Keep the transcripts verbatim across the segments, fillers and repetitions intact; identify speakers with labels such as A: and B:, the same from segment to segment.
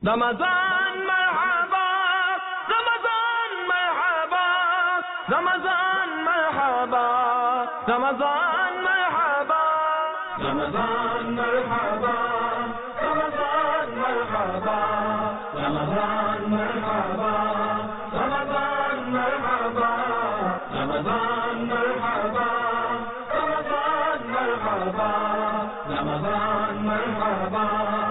A: رمضان مرحبا رمضان مرحبا رمضان مرحبا رمضان مرحبا رمضان مرحبا رمضان مرحبا رمضان مرحبا رمضان مرحبا رمضان مرحبا رمضان مرحبا رمضان مرحبا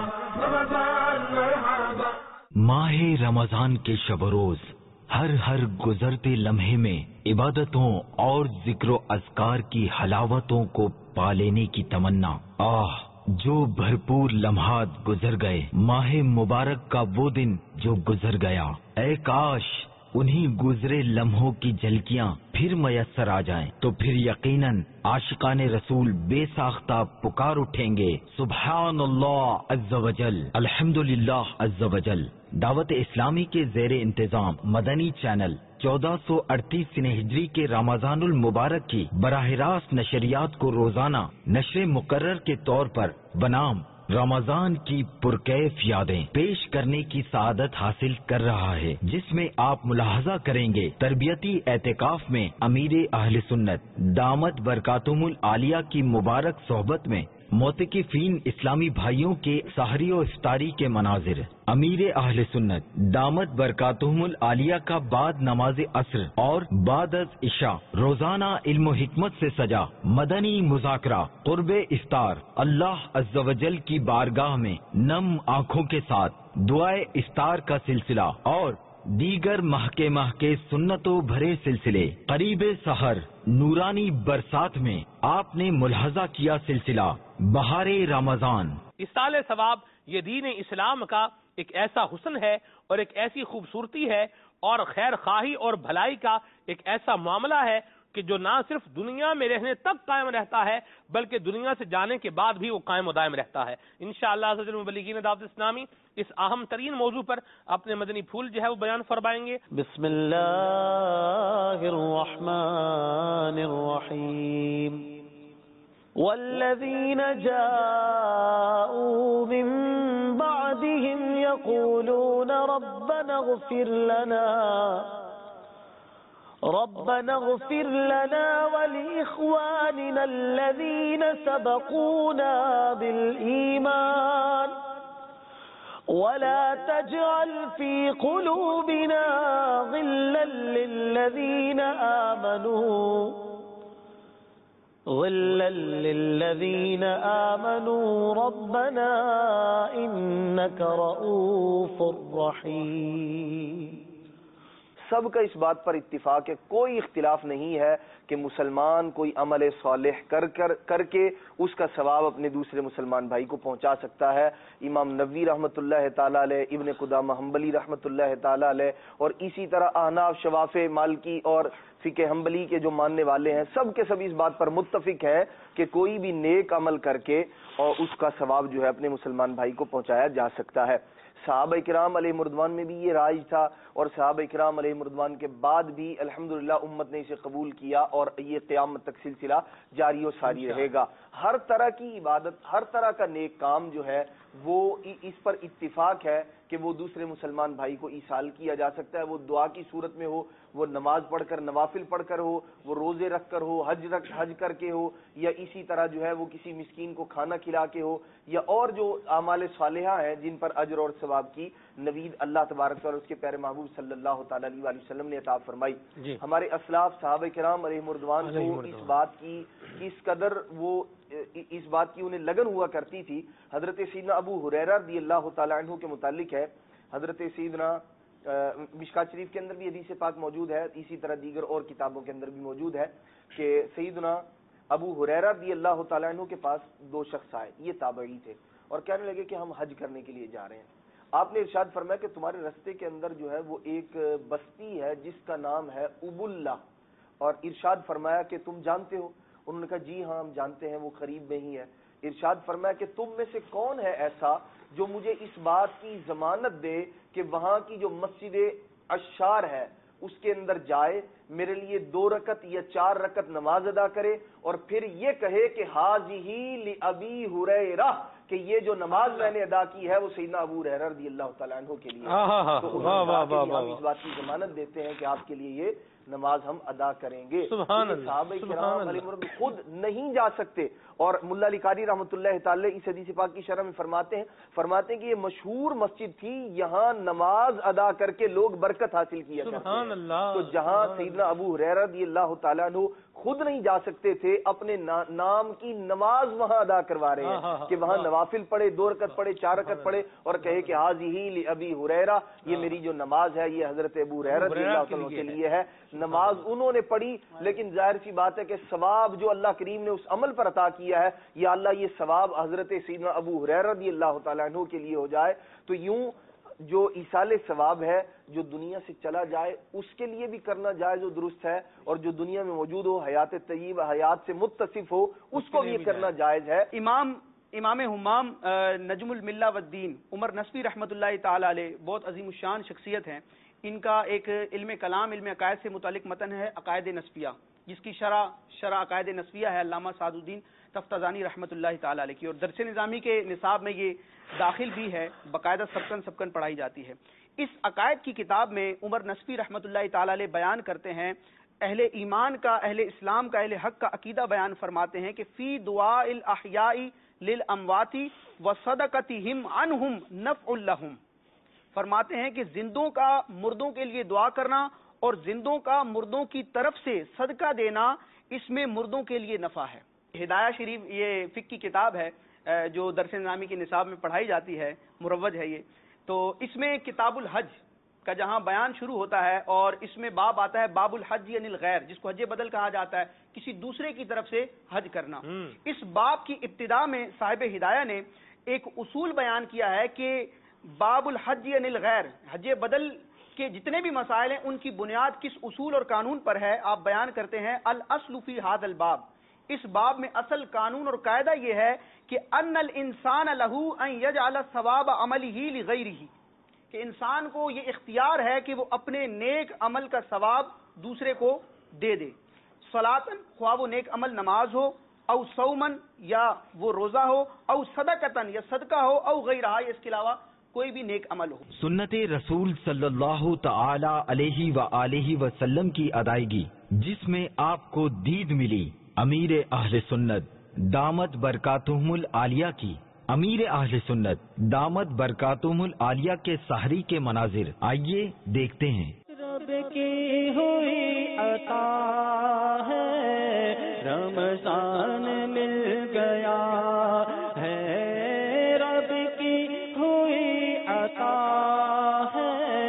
A: رمضان مرحبا۔
B: ماہ رمضان کے شب و روز ہر ہر گزرتے لمحے میں عبادتوں اور ذکر و اذکار کی حلاوتوں کو پا لینے کی تمنا۔ آہ جو بھرپور لمحات گزر گئے، ماہ مبارک کا وہ دن جو گزر گیا، اے کاش انہی گزرے لمحوں کی جھلکیاں پھر میسر آ جائیں تو پھر یقیناً عاشقان رسول بے ساختہ پکار اٹھیں گے، سبحان اللہ عز وجل، الحمدللہ عز وجل۔ دعوت اسلامی کے زیر انتظام مدنی چینل چودہ سو اڑتیس ہجری کے رمضان المبارک کی براہ راست نشریات کو روزانہ نشر مقرر کے طور پر بنام رمضان کی پرکیف یادیں پیش کرنے کی سعادت حاصل کر رہا ہے، جس میں آپ ملاحظہ کریں گے تربیتی اعتکاف میں امیر اہل سنت دامت برکاتہم العالیہ کی مبارک صحبت میں معتکفین اسلامی بھائیوں کے سحری و افطاری کے مناظر، امیر اہل سنت دامت برکاتہم العالیہ کا بعد نماز عصر اور بعد از عشاء روزانہ علم و حکمت سے سجا مدنی مذاکرہ قرب افطار، اللہ عز و جل کی بارگاہ میں نم آنکھوں کے ساتھ دعائے افطار کا سلسلہ اور دیگر مہکے مہکے سنتوں بھرے سلسلے، قریب سحر نورانی برسات میں آپ نے ملاحظہ کیا سلسلہ بہار رمضان۔
C: اصال ثواب یہ دین اسلام کا ایک ایسا حسن ہے اور ایک ایسی خوبصورتی ہے اور خیر خواہی اور بھلائی کا ایک ایسا معاملہ ہے کہ جو نہ صرف دنیا میں رہنے تک قائم رہتا ہے بلکہ دنیا سے جانے کے بعد بھی وہ قائم و دائم رہتا ہے۔ انشاءاللہ عز و جل مبلغین دعوت اسلامی اس اہم ترین موضوع پر اپنے مدنی پھول جو ہے وہ بیان فرمائیں گے۔
D: بسم اللہ الرحمن الرحیم والذین جاءوا من بعدهم یقولون ربنا اغفر لنا ربنا اغفر لنا ولإخواننا الذين سبقونا بالإيمان ولا تجعل في قلوبنا غلا للذين آمنوا غلا للذين آمنوا ربنا إنك رؤوف رحيم۔
E: سب کا اس بات پر اتفاق ہے، کوئی اختلاف نہیں ہے کہ مسلمان کوئی عمل صالح کر کر کر کے اس کا ثواب اپنے دوسرے مسلمان بھائی کو پہنچا سکتا ہے۔ امام نووی رحمۃ اللہ تعالیٰ علیہ، ابن قدامہ حنبلی رحمۃ اللہ تعالیٰ علیہ اور اسی طرح احناف، شوافع، مالکی اور فقہ حنبلی کے جو ماننے والے ہیں سب کے سب اس بات پر متفق ہیں کہ کوئی بھی نیک عمل کر کے اور اس کا ثواب جو ہے اپنے مسلمان بھائی کو پہنچایا جا سکتا ہے۔ صحابہ کرام علیہ مردوان میں بھی یہ رائج تھا اور صحابہ کرام علیہ مردوان کے بعد بھی الحمدللہ امت نے اسے قبول کیا اور یہ قیامت تک سلسلہ جاری و ساری رہے گا۔ ہر طرح کی عبادت، ہر طرح کا نیک کام جو ہے وہ اس پر اتفاق ہے کہ وہ دوسرے مسلمان بھائی کو ایصال کیا جا سکتا ہے، وہ دعا کی صورت میں ہو، وہ نماز پڑھ کر، نوافل پڑھ کر ہو، وہ روزے رکھ کر ہو، حج رکھ حج کر کے ہو، یا اسی طرح جو ہے وہ کسی مسکین کو کھانا کھلا کے ہو، یا اور جو اعمال صالحہ ہیں جن پر اجر اور ثواب کی نوید اللہ تبارک اور اس کے پیارے محبوب صلی اللہ تعالی علیہ وسلم نے عطا فرمائی۔ جی۔ ہمارے اسلاف صحابہ کرام علیہ مردوان کو اس بات کی کس قدر وہ اس بات کی انہیں لگن ہوا کرتی تھی، حضرت سیدنا ابو ہریرہ رضی اللہ تعالیٰ عنہ کے متعلق ہے، حضرت سیدنا مشکات شریف کے اندر بھی حدیث پاک موجود ہے، اسی طرح دیگر اور کتابوں کے اندر بھی موجود ہے کہ سیدنا ابو ہریرہ رضی اللہ تعالیٰ عنہ کے پاس دو شخص آئے، یہ تابعی تھے، اور کہنے لگے کہ ہم حج کرنے کے لیے جا رہے ہیں۔ آپ نے ارشاد فرمایا کہ تمہارے رستے کے اندر جو ہے وہ ایک بستی ہے جس کا نام ہے ابلا، اور ارشاد فرمایا کہ تم جانتے ہو؟ انہوں نے کہا جی ہاں ہم جانتے ہیں، وہ قریب میں ہی ہے۔ ارشاد فرمایا کہ تم میں سے کون ہے ایسا جو مجھے اس بات کی ضمانت دے کہ وہاں کی جو مسجد عشار ہے اس کے اندر جائے، میرے لیے دو رکعت یا چار رکعت نماز ادا کرے، اور پھر یہ کہے کہ حاذہ لأبی ہریرہ، کہ یہ جو نماز میں نے ادا کی ہے وہ سیدنا ابو ہریرہ رضی اللہ تعالیٰ عنہ کے لیے، تو ہم اس بات کی ضمانت دیتے ہیں کہ آپ کے لیے یہ نماز ہم ادا کریں گے۔ صحابہ کرام علیہ مرض خود نہیں جا سکتے، اور ملا علی قاری رحمۃ اللہ تعالی اس حدیث پاک کی شرح میں فرماتے ہیں فرماتے ہیں کہ یہ مشہور مسجد تھی، یہاں نماز ادا کر کے لوگ برکت حاصل کیا کرتے ہیں۔ تو جہاں سیدنا ابو ہریرہ رضی اللہ تعالیٰ عنہ خود نہیں جا سکتے تھے، اپنے نام کی نماز وہاں ادا کروا رہے ہیں کہ وہاں نوافل پڑھے، دو رکعت پڑھے، چار رکعت پڑھے، اور کہے کہ حاضی لابی ہریرہ، یہ میری جو نماز ہے یہ حضرت ابو ہریرہ رضی اللہ عنہ کے لیے ہے۔ نماز انہوں نے پڑھی، لیکن ظاہر سی بات ہے کہ ثواب جو اللہ کریم نے اس عمل پر عطا کیا ہے، یا اللہ یہ ثواب حضرت سیدنا ابو ہریرہ رضی اللہ تعالیٰ عنہ کے لیے ہو جائے، تو یوں جو ایصال ثواب ہے جو دنیا سے چلا جائے اس کے لیے بھی کرنا جائز و درست ہے، اور جو دنیا میں موجود ہو، حیات طیبہ حیات سے متصف ہو، اس کو بھی یہ کرنا جائز ہے۔
F: امام امام حمام نجم الملہ والدین عمر نصفی رحمۃ اللہ تعالی علیہ بہت عظیم الشان شخصیت ہیں۔ ان کا ایک علم کلام علم عقائد سے متعلق متن ہے عقائد نصفیہ، جس کی شرح شرح عقائد نصفیہ ہے علامہ سعد الدین تفتازانی رحمۃ اللہ تعالی علیہ کی، اور درس نظامی کے نصاب میں یہ داخل بھی ہے، باقاعدہ سبکن سبکن پڑھائی جاتی ہے۔ اس عقائد کی کتاب میں عمر نصفی رحمۃ اللہ تعالی علیہ بیان کرتے ہیں، اہل ایمان کا، اہل اسلام کا، اہل حق کا عقیدہ بیان فرماتے ہیں کہ فی دعاء الاحیاء للاموات وصدقتہم عنہم نفع لہم، فرماتے ہیں کہ زندوں کا مردوں کے لیے دعا کرنا اور زندوں کا مردوں کی طرف سے صدقہ دینا، اس میں مردوں کے لیے نفع ہے۔ ہدایہ شریف یہ فقہ کی کتاب ہے جو درس نظامی کے نصاب میں پڑھائی جاتی ہے، مروج ہے یہ، تو اس میں کتاب الحج کا جہاں بیان شروع ہوتا ہے، اور اس میں باب آتا ہے باب الحج یعنی الغیر، جس کو حج بدل کہا جاتا ہے، کسی دوسرے کی طرف سے حج کرنا۔ اس باب کی ابتدا میں صاحب ہدایہ نے ایک اصول بیان کیا ہے کہ باب الحج یعنی الغیر، حج بدل کے جتنے بھی مسائل ہیں ان کی بنیاد کس اصول اور قانون پر ہے۔ آپ بیان کرتے ہیں الاصل فی ھذا الباب، اس باب میں اصل قانون اور قاعدہ یہ ہے کہ ان الانسان لہ ان یجعل ثواب عملہ لغیرہ، کہ انسان کو یہ اختیار ہے کہ وہ اپنے نیک عمل کا ثواب دوسرے کو دے دے، صلاۃً خواہ وہ نیک عمل نماز ہو، او صومن یا وہ روزہ ہو، او صدقۃً یا صدقہ ہو، او غیرہا یا اس کے علاوہ کوئی بھی نیک عمل ہو۔
B: سنت رسول صلی اللہ تعالی علیہ وآلہ وسلم کی ادائیگی، جس میں آپ کو دید ملی امیر اہل سنت دامت برکاتہم العالیہ کی، امیر اہل سنت دامت برکاتہم العالیہ کے سحری کے مناظر آئیے دیکھتے ہیں۔
D: رب کی ہوئی عطا ہے، رمضان مل گیا ہے، رب کی ہوئی عطا ہے،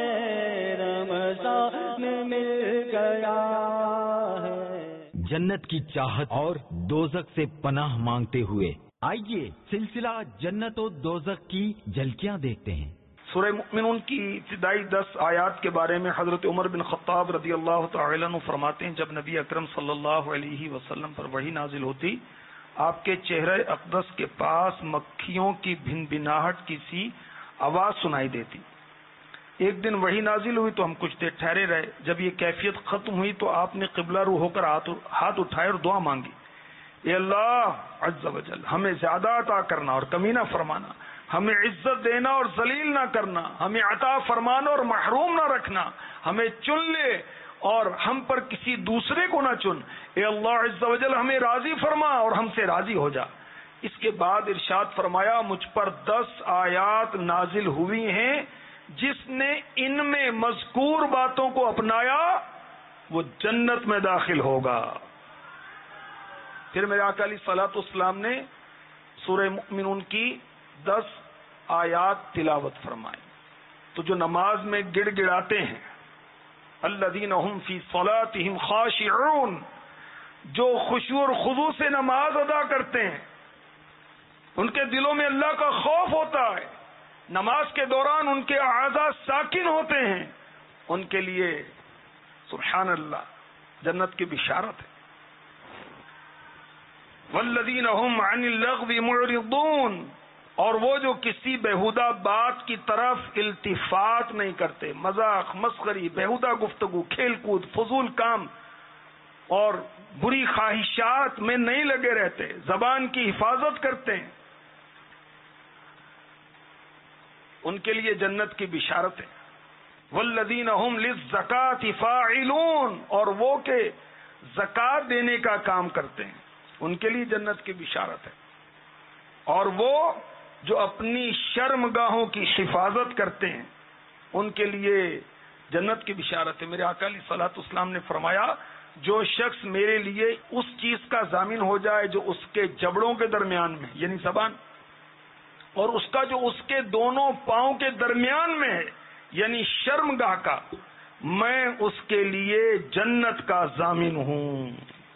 D: رمضان مل گیا ہے۔
B: جنت کی چاہت اور دوزخ سے پناہ مانگتے ہوئے آئیے سلسلہ جنت و دوزخ کی جھلکیاں دیکھتے ہیں۔
G: سورہ مؤمنون کی ابتدائی دس آیات کے بارے میں حضرت عمر بن خطاب رضی اللہ تعالی عنہ فرماتے ہیں، جب نبی اکرم صلی اللہ علیہ وسلم پر وحی نازل ہوتی، آپ کے چہرے اقدس کے پاس مکھیوں کی بھن بھناہٹ کی سی آواز سنائی دیتی۔ ایک دن وحی نازل ہوئی تو ہم کچھ دیر ٹھہرے رہے، جب یہ کیفیت ختم ہوئی تو آپ نے قبلہ رو ہو کر ہاتھ اٹھائے اور دعا مانگی، اے اللہ عز و جل ہمیں زیادہ عطا کرنا اور کمی نہ فرمانا، ہمیں عزت دینا اور ذلیل نہ کرنا، ہمیں عطا فرمانا اور محروم نہ رکھنا، ہمیں چن لے اور ہم پر کسی دوسرے کو نہ چن، اے اللہ عز و جل ہمیں راضی فرما اور ہم سے راضی ہو جا۔ اس کے بعد ارشاد فرمایا، مجھ پر دس آیات نازل ہوئی ہیں، جس نے ان میں مذکور باتوں کو اپنایا وہ جنت میں داخل ہوگا۔ پھر میرے آقا علیہ الصلوۃ والسلام نے سورہ مؤمنون کی دس آیات تلاوت فرمائی، تو جو نماز میں گڑ گڑاتے ہیں، الذین هم فی صلاتهم خاشعون، جو خشوع اور خضوع سے نماز ادا کرتے ہیں، ان کے دلوں میں اللہ کا خوف ہوتا ہے، نماز کے دوران ان کے اعضاء ساکن ہوتے ہیں، ان کے لیے سبحان اللہ جنت کی بشارت ہے۔ والذین هم عن اللغو معرضون، اور وہ جو کسی بےہودہ بات کی طرف التفات نہیں کرتے، مذاق مسخری، بےہودہ گفتگو، کھیل کود، فضول کام اور بری خواہشات میں نہیں لگے رہتے، زبان کی حفاظت کرتے ہیں۔ ان کے لیے جنت کی بشارت ہے. والذین هم للزکاة فاعلون، اور وہ کہ زکات دینے کا کام کرتے ہیں، ان کے لیے جنت کی بشارت ہے. اور وہ جو اپنی شرم گاہوں کی حفاظت کرتے ہیں ان کے لیے جنت کی بشارت ہے. میرے آقا علیہ الصلوۃ والسلام نے فرمایا جو شخص میرے لیے اس چیز کا ضامن ہو جائے جو اس کے جبڑوں کے درمیان میں یعنی زبان، اور اس کا جو اس کے دونوں پاؤں کے درمیان میں ہے یعنی شرم گاہ کا، میں اس کے لیے جنت کا ضامن ہوں.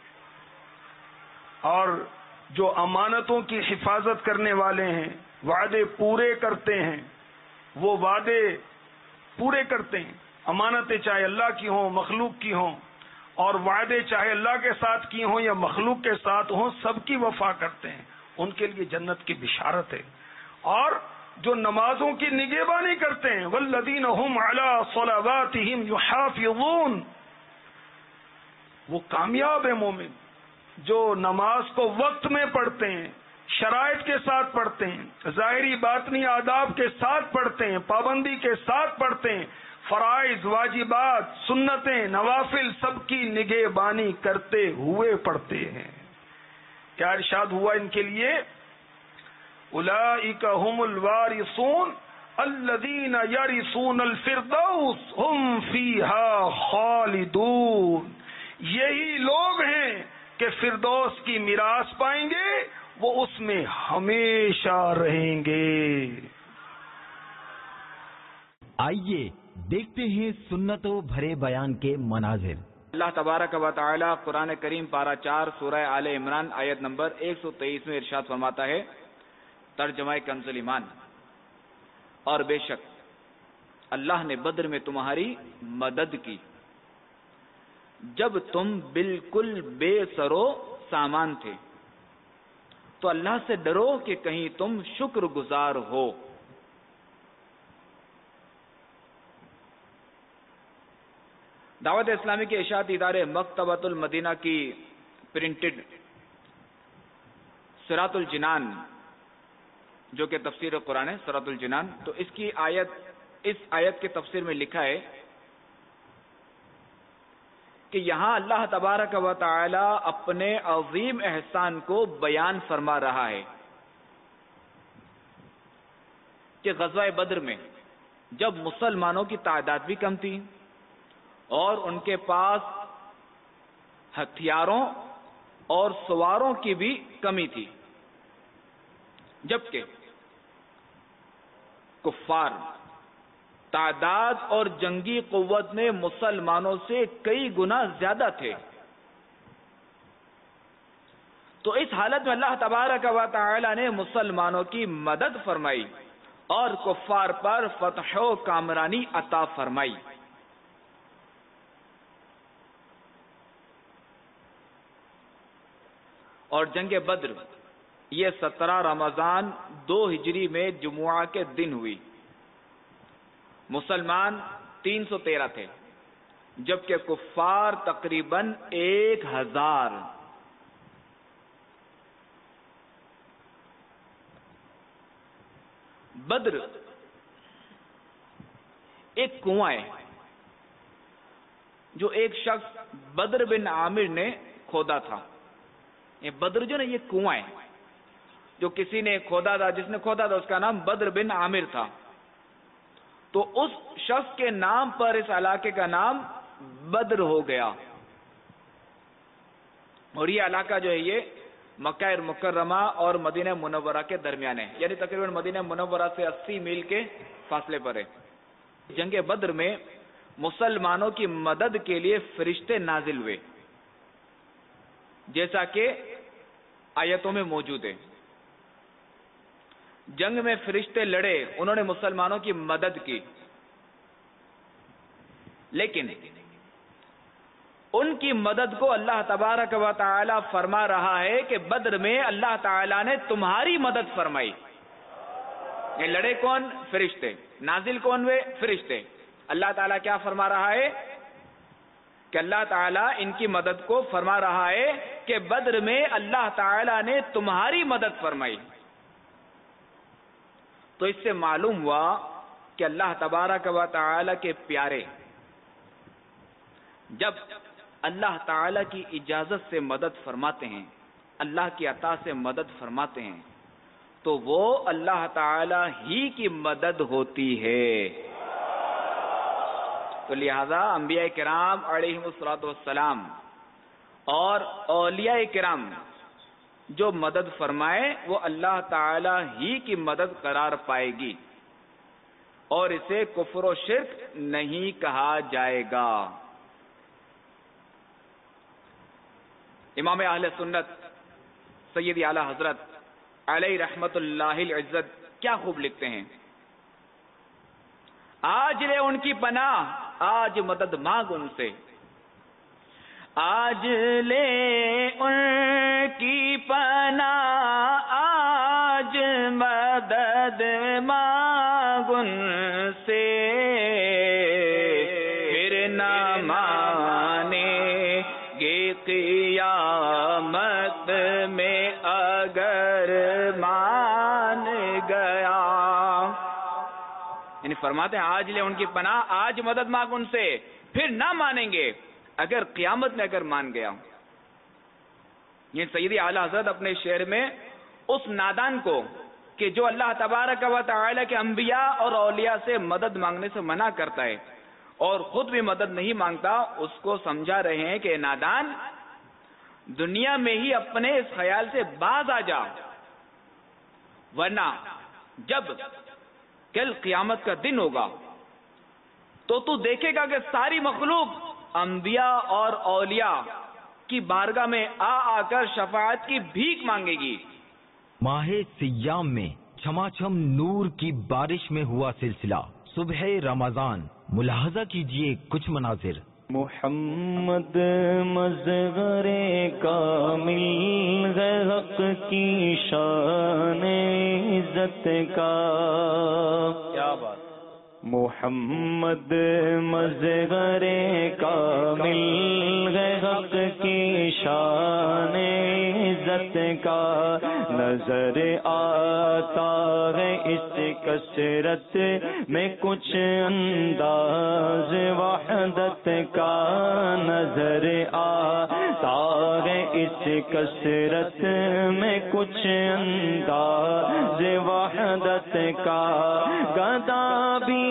G: اور جو امانتوں کی حفاظت کرنے والے ہیں، وعدے پورے کرتے ہیں، وہ وعدے پورے کرتے ہیں، امانتیں چاہے اللہ کی ہوں مخلوق کی ہوں، اور وعدے چاہے اللہ کے ساتھ کی ہوں یا مخلوق کے ساتھ ہوں، سب کی وفا کرتے ہیں، ان کے لیے جنت کی بشارت ہے. اور جو نمازوں کی نگہبانی کرتے ہیں، والذین هم علی صلواتہم یحافظون، وہ کامیاب ہے مومن جو نماز کو وقت میں پڑھتے ہیں، شرائط کے ساتھ پڑھتے ہیں، ظاہری باطنی آداب کے ساتھ پڑھتے ہیں، پابندی کے ساتھ پڑھتے ہیں، فرائض واجبات سنتیں نوافل سب کی نگہبانی کرتے ہوئے پڑھتے ہیں. کیا ارشاد ہوا ان کے لیے؟ اولئک هم الوارثون الذین یرثون الفردوس هم فیہا خالدون، یہی لوگ ہیں کہ فردوس کی میراث پائیں گے، وہ اس میں ہمیشہ رہیں گے.
B: آئیے دیکھتے ہیں سنتوں بھرے بیان کے مناظر.
H: اللہ تبارک و تعالی قرآن کریم پارہ چار سورہ آل عمران آیت نمبر ایک سو تیئیس میں ارشاد فرماتا ہے، ترجمہ کنز ایمان، اور بے شک اللہ نے بدر میں تمہاری مدد کی جب تم بالکل بے سرو سامان تھے، تو اللہ سے ڈرو کہ کہیں تم شکر گزار ہو. دعوت اسلامی کے اشاعتی ادارے مکتبۃ المدینہ کی پرنٹڈ صراط الجنان، جو کہ تفسیر قرآن ہے، صراط الجنان، تو اس کی آیت اس آیت کے تفسیر میں لکھا ہے کہ یہاں اللہ تبارک و تعالی اپنے عظیم احسان کو بیان فرما رہا ہے کہ غزوہ بدر میں جب مسلمانوں کی تعداد بھی کم تھی اور ان کے پاس ہتھیاروں اور سواروں کی بھی کمی تھی، جبکہ کفار تعداد اور جنگی قوت میں مسلمانوں سے کئی گنا زیادہ تھے، تو اس حالت میں اللہ تبارک و تعالی نے مسلمانوں کی مدد فرمائی اور کفار پر فتح و کامرانی عطا فرمائی. اور جنگ بدر یہ سترہ رمضان دو ہجری میں جمعہ کے دن ہوئی. مسلمان تین سو تیرہ تھے جبکہ کفار تقریباً ایک ہزار. بدر ایک کنواں ہے جو ایک شخص بدر بن عامر نے کھودا تھا. یہ بدر جو نا یہ کنواں ہے جو کسی نے کھودا تھا، جس نے کھودا تھا اس کا نام بدر بن عامر تھا. تو اس شخص کے نام پر اس علاقے کا نام بدر ہو گیا. اور یہ علاقہ جو ہے یہ مکہ مکرمہ اور مدینہ منورہ کے درمیان ہے، یعنی تقریباً مدینہ منورہ سے اسی میل کے فاصلے پر ہے. جنگ بدر میں مسلمانوں کی مدد کے لیے فرشتے نازل ہوئے جیسا کہ آیتوں میں موجود ہے. جنگ میں فرشتے لڑے، انہوں نے مسلمانوں کی مدد کی، لیکن ان کی مدد کو اللہ تبارک و تعالی فرما رہا ہے کہ بدر میں اللہ تعالی نے تمہاری مدد فرمائی. یہ لڑے کون؟ فرشتے. نازل کون ہوئے؟ فرشتے. اللہ تعالیٰ کیا فرما رہا ہے کہ اللہ تعالیٰ ان کی مدد کو فرما رہا ہے کہ بدر میں اللہ تعالیٰ نے تمہاری مدد فرمائی. تو اس سے معلوم ہوا کہ اللہ تبارک و تعالی کے پیارے جب اللہ تعالی کی اجازت سے مدد فرماتے ہیں، اللہ کی عطا سے مدد فرماتے ہیں، تو وہ اللہ تعالی ہی کی مدد ہوتی ہے۔ تو لہذا انبیاء کرام علیہم الصلوۃ والسلام اور اولیاء کرام جو مدد فرمائے وہ اللہ تعالی ہی کی مدد قرار پائے گی، اور اسے کفر و شرک نہیں کہا جائے گا۔ امام اہل سنت سیدی اعلی حضرت علیہ رحمت اللہ العزت کیا خوب لکھتے ہیں، آج لے ان کی پناہ آج مدد مانگ ان سے، آج لے ان کی پناہ آج مدد مانگ ان سے، پھر نہ مانیں گے قیامت میں اگر مان گیا۔ یعنی فرماتے ہیں آج لے ان کی پناہ آج مدد مانگ ان سے، پھر نہ مانیں گے اگر قیامت میں اگر مان گیا۔ یہ سیدی اعلی حضرت اپنے شعر میں اس نادان کو کہ جو اللہ تبارک و تعالی کے انبیاء اور اولیاء سے مدد مانگنے سے منع کرتا ہے اور خود بھی مدد نہیں مانگتا، اس کو سمجھا رہے ہیں کہ نادان دنیا میں ہی اپنے اس خیال سے باز آ جا، ورنہ جب کل قیامت کا دن ہوگا تو تو دیکھے گا کہ ساری مخلوق انبیاء اور اولیاء کی بارگاہ میں آ آ کر شفاعت کی بھیک مانگے گی۔
B: ماہ سیام میں چھما چھم نور کی بارش میں ہوا سلسلہ صبح رمضان، ملاحظہ کیجئے کچھ مناظر۔
D: محمد مظہر کامل ہے حق کی شان عزت کا،
F: کیا بات،
D: محمد مظہر کامل ہے حق کی شان عزت کا، نظر آتا ہے اس کثرت میں کچھ انداز وحدت کا، نظر آتا ہے اس کثرت میں کچھ انداز وحدت کا، گدا بھی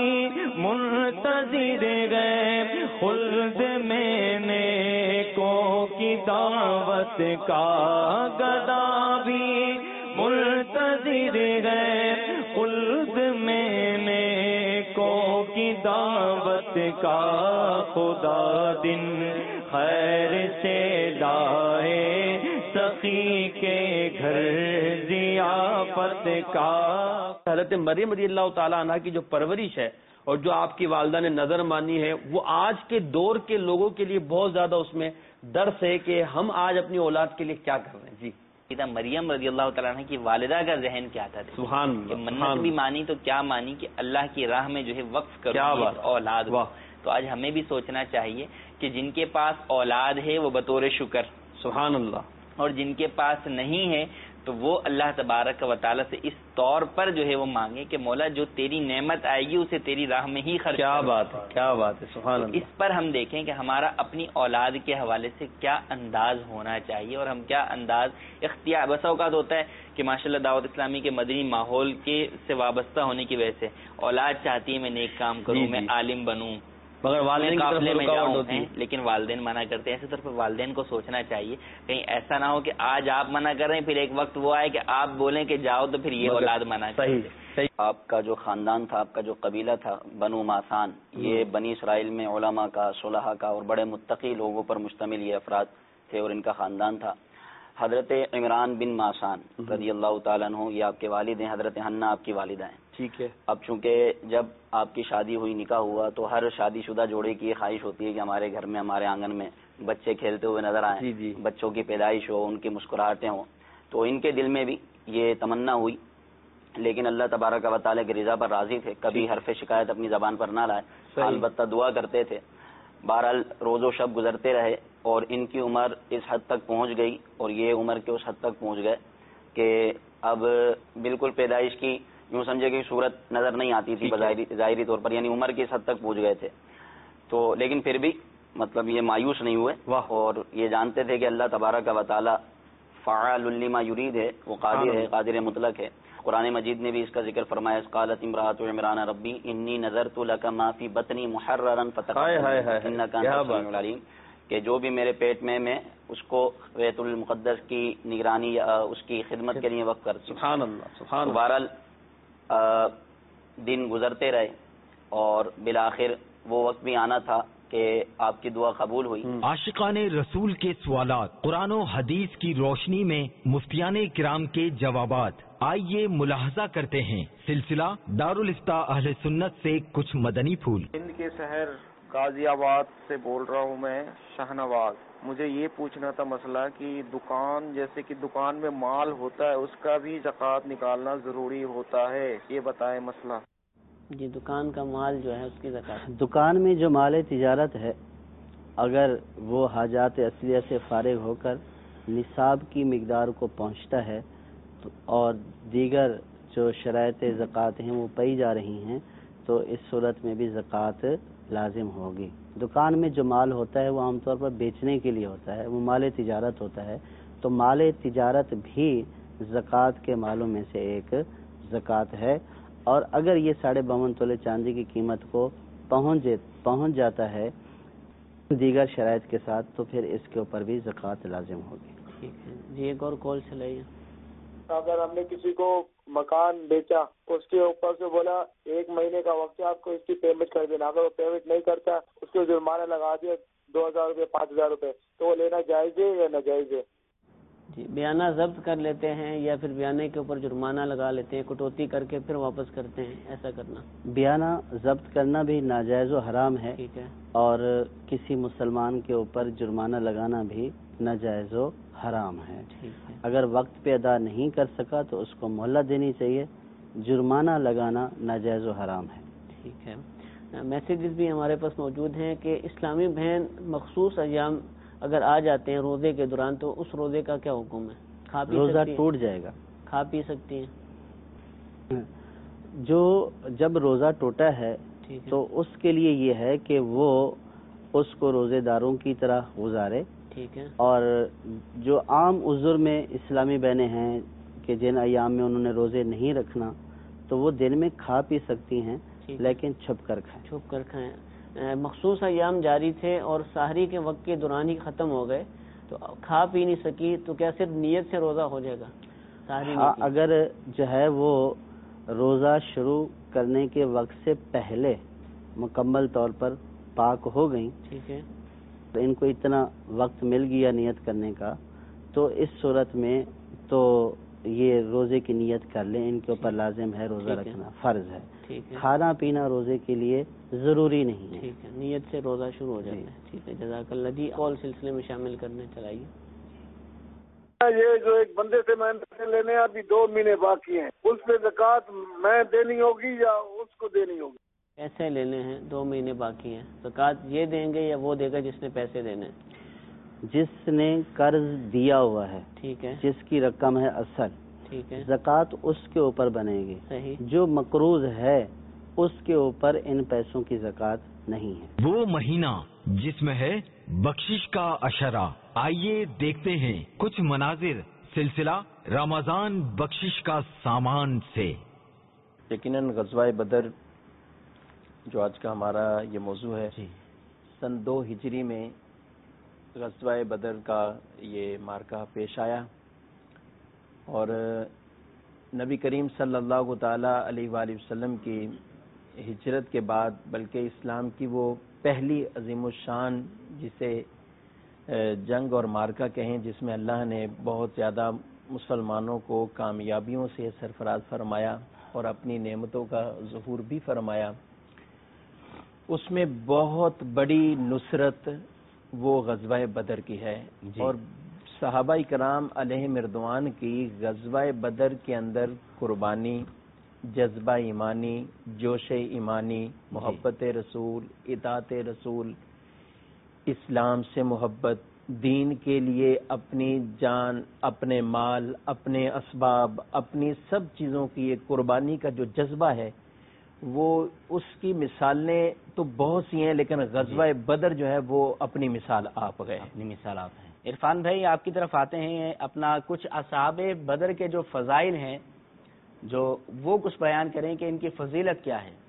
D: منتظر گئے خلد میں نیکوں کی دعوت کا، گدا بھی منتظر گئے خلد میں نیکوں کی دعوت کا، خدا دن خیر سے لائے سخی کے گھر ضیافت کا۔
I: حضرت مریم رضی اللہ تعالیٰ عنہ کی جو پرورش ہے اور جو آپ کی والدہ نے نظر مانی ہے، وہ آج کے دور کے لوگوں کے لیے بہت زیادہ اس میں درس ہے کہ ہم آج اپنی اولاد کے لیے کیا کر رہے ہیں۔ جی،
J: مریم رضی اللہ تعالیٰ عنہ کی والدہ کا ذہن کیا تھا؟
I: سبحان
J: کہ
I: اللہ،
J: منت بھی مانی تو کیا مانی کہ اللہ کی راہ میں جو ہے وقف کرو اولاد کو۔ تو آج ہمیں بھی سوچنا چاہیے کہ جن کے پاس اولاد ہے وہ بطور شکر،
I: سبحان اللہ،
J: اور جن کے پاس نہیں ہے تو وہ اللہ تبارک و تعالیٰ سے اس طور پر جو ہے وہ مانگے کہ مولا جو تیری نعمت آئے گی اسے تیری راہ میں ہی خرچ
I: کیا
J: کرو۔
I: بات ہے، کیا بات ہے، سبحان اللہ۔
J: اس پر ہم دیکھیں کہ ہمارا اپنی اولاد کے حوالے سے کیا انداز ہونا چاہیے اور ہم کیا انداز اختیار۔ بسا اوقات ہوتا ہے کہ ماشاءاللہ دعوت اسلامی کے مدنی ماحول کے سے وابستہ ہونے کی وجہ سے اولاد چاہتی ہے میں نیک کام کروں، میں عالم بنوں،
I: مگر والدین کی طرف سے رکاوٹ ہوتی ہے،
J: لیکن والدین منع کرتے ہیں۔ ایسے طور پر والدین کو سوچنا چاہیے کہیں ایسا نہ ہو کہ آج آپ منع کر رہے ہیں، پھر ایک وقت وہ آئے کہ آپ بولیں کہ جاؤ تو پھر یہ اولاد منع کرے۔
K: آپ کا جو خاندان تھا، آپ کا جو قبیلہ تھا بنو ماسان، یہ بنی اسرائیل میں علماء کا، صلحاء کا اور بڑے متقی لوگوں پر مشتمل یہ افراد تھے اور ان کا خاندان تھا۔ حضرت عمران بن ماسان رضی اللہ تعالیٰ عنہ یہ آپ کے والد ہیں، حضرت حنہ آپ کی والدہ ہیں۔
I: ٹھیک ہے۔
K: اب چونکہ جب آپ کی شادی ہوئی، نکاح ہوا، تو ہر شادی شدہ جوڑے کی یہ خواہش ہوتی ہے کہ ہمارے گھر میں، ہمارے آنگن میں بچے کھیلتے ہوئے نظر آئیں،
I: جی جی،
K: بچوں کی پیدائش ہو، ان کی مسکراہٹیں ہوں۔ تو ان کے دل میں بھی یہ تمنا ہوئی، لیکن اللہ تبارک و تعالیٰ کی رضا پر راضی تھے، کبھی حرف شکایت اپنی زبان پر نہ لائے، البتہ دعا کرتے تھے۔ بہرحال روز و شب گزرتے رہے اور ان کی عمر اس حد تک پہنچ گئی اور یہ عمر کے اس حد تک پہنچ گئے کہ اب بالکل پیدائش کی یوں سمجھے کہ صورت نظر نہیں آتی تھی بظاہری ظاہری طور پر، یعنی عمر کی حد تک پہنچ گئے تھے. تو لیکن پھر بھی مطلب یہ مایوس نہیں ہوئے اور یہ جانتے تھے کہ اللہ تبارک و تعالی فعال لما یرید ہے، وہ قادر ہے، قادر مطلق ہے. قرآن مجید نے بھی اس کا ذکر فرمایا، قالت امرأۃ عمران ربی انی نذرت لک ما فی بطنی محررا فتقبل انک انت السمیع العلیم، کہ جو بھی میرے پیٹ میں میں اس کو بیت المقدس کی نگرانی یا اس کی خدمت کے لیے وقف کرتی ہوں.
I: سبحان اللہ سبحان اللہ.
K: بہرحال دن گزرتے رہے اور بالآخر وہ وقت بھی آنا تھا کہ آپ کی دعا قبول ہوئی.
B: عاشقان رسول کے سوالات، قرآن و حدیث کی روشنی میں مفتیان کرام کے جوابات. آئیے ملاحظہ کرتے ہیں سلسلہ دارالفتاء اہل سنت سے کچھ مدنی پھول.
L: ہند کے شہر غازی آباد سے بول رہا ہوں میں، شہنواز. مجھے یہ پوچھنا تھا مسئلہ کہ دکان جیسے کہ دکان میں مال ہوتا ہے اس کا بھی زکوٰۃ نکالنا ضروری ہوتا ہے، یہ بتائیں مسئلہ.
M: جی دکان کا مال جو ہے اس کی زکوٰۃ. دکان میں جو مال تجارت ہے اگر وہ حاجات اصلیہ سے فارغ ہو کر نصاب کی مقدار کو پہنچتا ہے تو اور دیگر جو شرائط زکوٰۃ ہیں وہ پائی جا رہی ہیں تو اس صورت میں بھی زکوٰۃ لازم ہوگی. دکان میں جو مال ہوتا ہے وہ عام طور پر بیچنے کے لیے ہوتا ہے، وہ مال تجارت ہوتا ہے، تو مال تجارت بھی زکوٰۃ کے مالوں میں سے ایک زکوٰۃ ہے. اور اگر یہ ساڑھے باون تولے چاندی کی قیمت کو پہنچ پہنچ جاتا ہے دیگر شرائط کے ساتھ تو پھر اس کے اوپر بھی زکوٰۃ لازم ہوگی. ٹھیک ہے جی، ایک اور کال چلائیے.
N: اگر ہم نے کسی کو مکان بیچا اس کے اوپر سے بولا ایک مہینے کا وقت ہے آپ کو اس کی پیمنٹ کر دینا، اگر وہ پیمنٹ نہیں کرتا اس کو جرمانہ لگا دیا دو ہزار روپے پانچ ہزار روپے، تو وہ لینا جائز ہے یا ناجائز ہے؟
M: جی بیانہ ضبط کر لیتے ہیں یا پھر بیانے کے اوپر جرمانہ لگا لیتے ہیں، کٹوتی کر کے پھر واپس کرتے ہیں، ایسا کرنا. بیانہ ضبط کرنا بھی ناجائز و حرام ہے. ٹھیک ہے. اور کسی مسلمان کے اوپر جرمانہ لگانا بھی ناجائز و حرام ہے. ٹھیک ہے. اگر وقت پہ ادا نہیں کر سکا تو اس کو مہلت دینی چاہیے، جرمانہ لگانا ناجائز و حرام ہے. ٹھیک ہے. میسیجز بھی ہمارے پاس موجود ہیں کہ اسلامی بہن مخصوص ایام اگر آ جاتے ہیں روزے کے دوران تو اس روزے کا کیا حکم ہے؟ کھا پی روزہ ٹوٹ جائے گا. کھا پی سکتی ہیں. جو جب روزہ ٹوٹا ہے تو اس کے لیے یہ ہے کہ وہ اس کو روزے داروں کی طرح گزارے. ٹھیک ہے. اور جو عام عذر میں اسلامی بہنیں ہیں کہ جن ایام میں انہوں نے روزے نہیں رکھنا تو وہ دن میں کھا پی سکتی ہیں لیکن چھپ کر کھائیں. چھپ کر کھائیں. مخصوص ایام جاری تھے اور سحری کے وقت کے دوران ہی ختم ہو گئے تو کھا پی نہیں سکی تو کیا صرف نیت سے روزہ ہو جائے گا؟ ہاں اگر جو ہے وہ روزہ شروع کرنے کے وقت سے پہلے مکمل طور پر پاک ہو گئیں، ٹھیک ہے، تو ان کو اتنا وقت مل گیا نیت کرنے کا تو اس صورت میں تو یہ روزے کی نیت کر لیں، ان کے اوپر لازم ہے روزہ رکھنا، فرض ہے. کھانا پینا روزے کے لیے ضروری نہیں ہے. ٹھیک ہے. نیت سے روزہ شروع ہو جاتا ہے. ٹھیک ہے، جزاک اللہ. جی کال سلسلے میں شامل کرنے چلائیے.
N: یہ جو ایک بندے سے میں پیسے لینے ابھی دو مہینے باقی ہیں، اس پہ زکوٰۃ میں دینی ہوگی یا اس کو دینی ہوگی؟
M: پیسے لینے ہیں، دو مہینے باقی ہیں، زکوٰۃ یہ دیں گے یا وہ دے گا جس نے پیسے دینے ہیں؟ جس نے قرض دیا ہوا ہے، ٹھیک ہے، جس کی رقم ہے اصل، ٹھیک ہے، زکوٰۃ اس کے اوپر بنے گی. صحیح. جو مقروض ہے اس کے اوپر ان پیسوں کی زکوٰۃ نہیں ہے.
B: وہ مہینہ جس میں ہے بخشش کا اشرہ. آئیے دیکھتے ہیں کچھ مناظر سلسلہ رمضان بخشش کا سامان سے.
O: یقیناً غزوہ بدر جو آج کا ہمارا یہ موضوع ہے، سن دو ہجری میں غزوہ بدر کا یہ مارکہ پیش آیا اور نبی کریم صلی اللہ تعالی علیہ وآلہ وسلم کی ہجرت کے بعد بلکہ اسلام کی وہ پہلی عظیم الشان جسے جنگ اور مارکہ کہیں جس میں اللہ نے بہت زیادہ مسلمانوں کو کامیابیوں سے سرفراز فرمایا اور اپنی نعمتوں کا ظہور بھی فرمایا، اس میں بہت بڑی نصرت وہ غزوہ بدر کی ہے. جی. اور صحابہ کرام علیہ مردوان کی غزوہ بدر کے اندر قربانی، جذبہ ایمانی، جوش ایمانی، محبت رسول، اطاعت رسول، اسلام سے محبت، دین کے لیے اپنی جان، اپنے مال، اپنے اسباب، اپنی سب چیزوں کی ایک قربانی کا جو جذبہ ہے، وہ اس کی مثالیں تو بہت سی ہیں، لیکن غزوہ بدر جو ہے وہ اپنی مثال آپ گئے.
M: اپنی مثال آپ ہیں. عرفان بھائی آپ کی طرف آتے ہیں، اپنا کچھ اصحاب بدر کے جو فضائل ہیں جو وہ کچھ بیان کریں کہ ان کی فضیلت کیا ہے.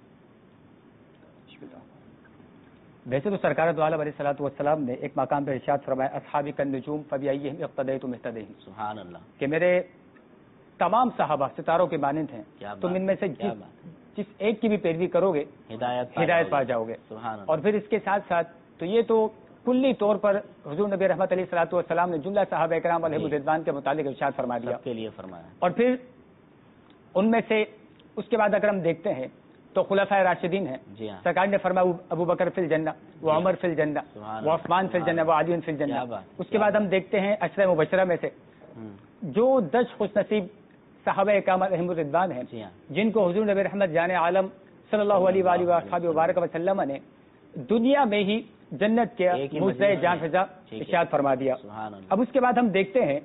P: ویسے تو سرکار دو عالم علیہ الصلوۃ والسلام نے ایک مقام پہ ارشاد فرمایا اصحابی کالنجوم فبأیہم اقتدیتم اہتدیتم.
M: سبحان اللہ.
P: کہ میرے تمام صحابہ ستاروں کے مانند ہیں، تم ان میں سے جس, جس ایک کی بھی پیروی کرو گے
M: ہدایت
P: ہدایت پا جاؤ گے.
M: سبحان اللہ.
P: اور پھر اس کے ساتھ ساتھ تو یہ تو کلی طور پر حضور نبی رحمت علیہ الصلوۃ والسلام نے جملہ صحابہ کرام علیہم الرضوان کے متعلق ارشاد فرما دیا
M: کے لیے فرمایا.
P: اور پھر ان میں سے اس کے بعد اگر ہم دیکھتے ہیں تو خلفائے راشدین ہیں.
M: جی ہاں.
P: سرکار نے فرمایا ابو بکر فی الجنہ، وہ عمر فی الجنہ، وہ عثمان فی الجنہ، وہ علی فی الجنہ. اس کے بعد ہم دیکھتے ہیں عشرہ مبشرہ میں سے جو دس خوش نصیب صحابہ کرام علیہم الرضوان ہیں جن کو حضور نبی رحمت جان عالم صلی اللہ علیہ وآلہ وصحبہ وبارک وسلم نے دنیا میں ہی جنت کے مزدہ جان فضا ارشاد فرما دیا. اب اس کے بعد ہم دیکھتے ہیں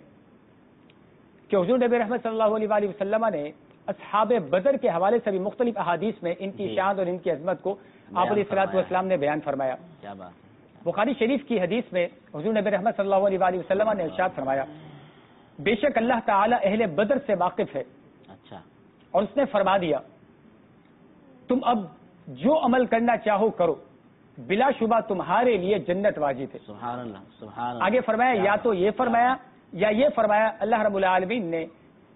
P: کہ حضور نبی رحمت صلی اللہ علیہ وآلہ وسلم نے اصحاب بدر کے حوالے سے بھی مختلف احادیث میں ان کی شان اور ان کی عظمت کو آپ علیہ الصلوۃ والسلام نے بیان فرمایا. بخاری شریف کی حدیث میں حضور نبی رحمت صلی اللہ علیہ وآلہ وسلم نے ارشاد فرمایا بے شک اللہ تعالی اہل بدر سے واقف ہے.
M: اچھا.
P: اور اس نے فرما دیا تم اب جو عمل کرنا چاہو کرو، بلا شبہ تمہارے لیے جنت واجب ہے.
M: سبحان اللہ. سبحان اللہ.
P: آگے فرمایا یا تو یہ فرمایا یا یہ فرمایا اللہ رب العالمین نے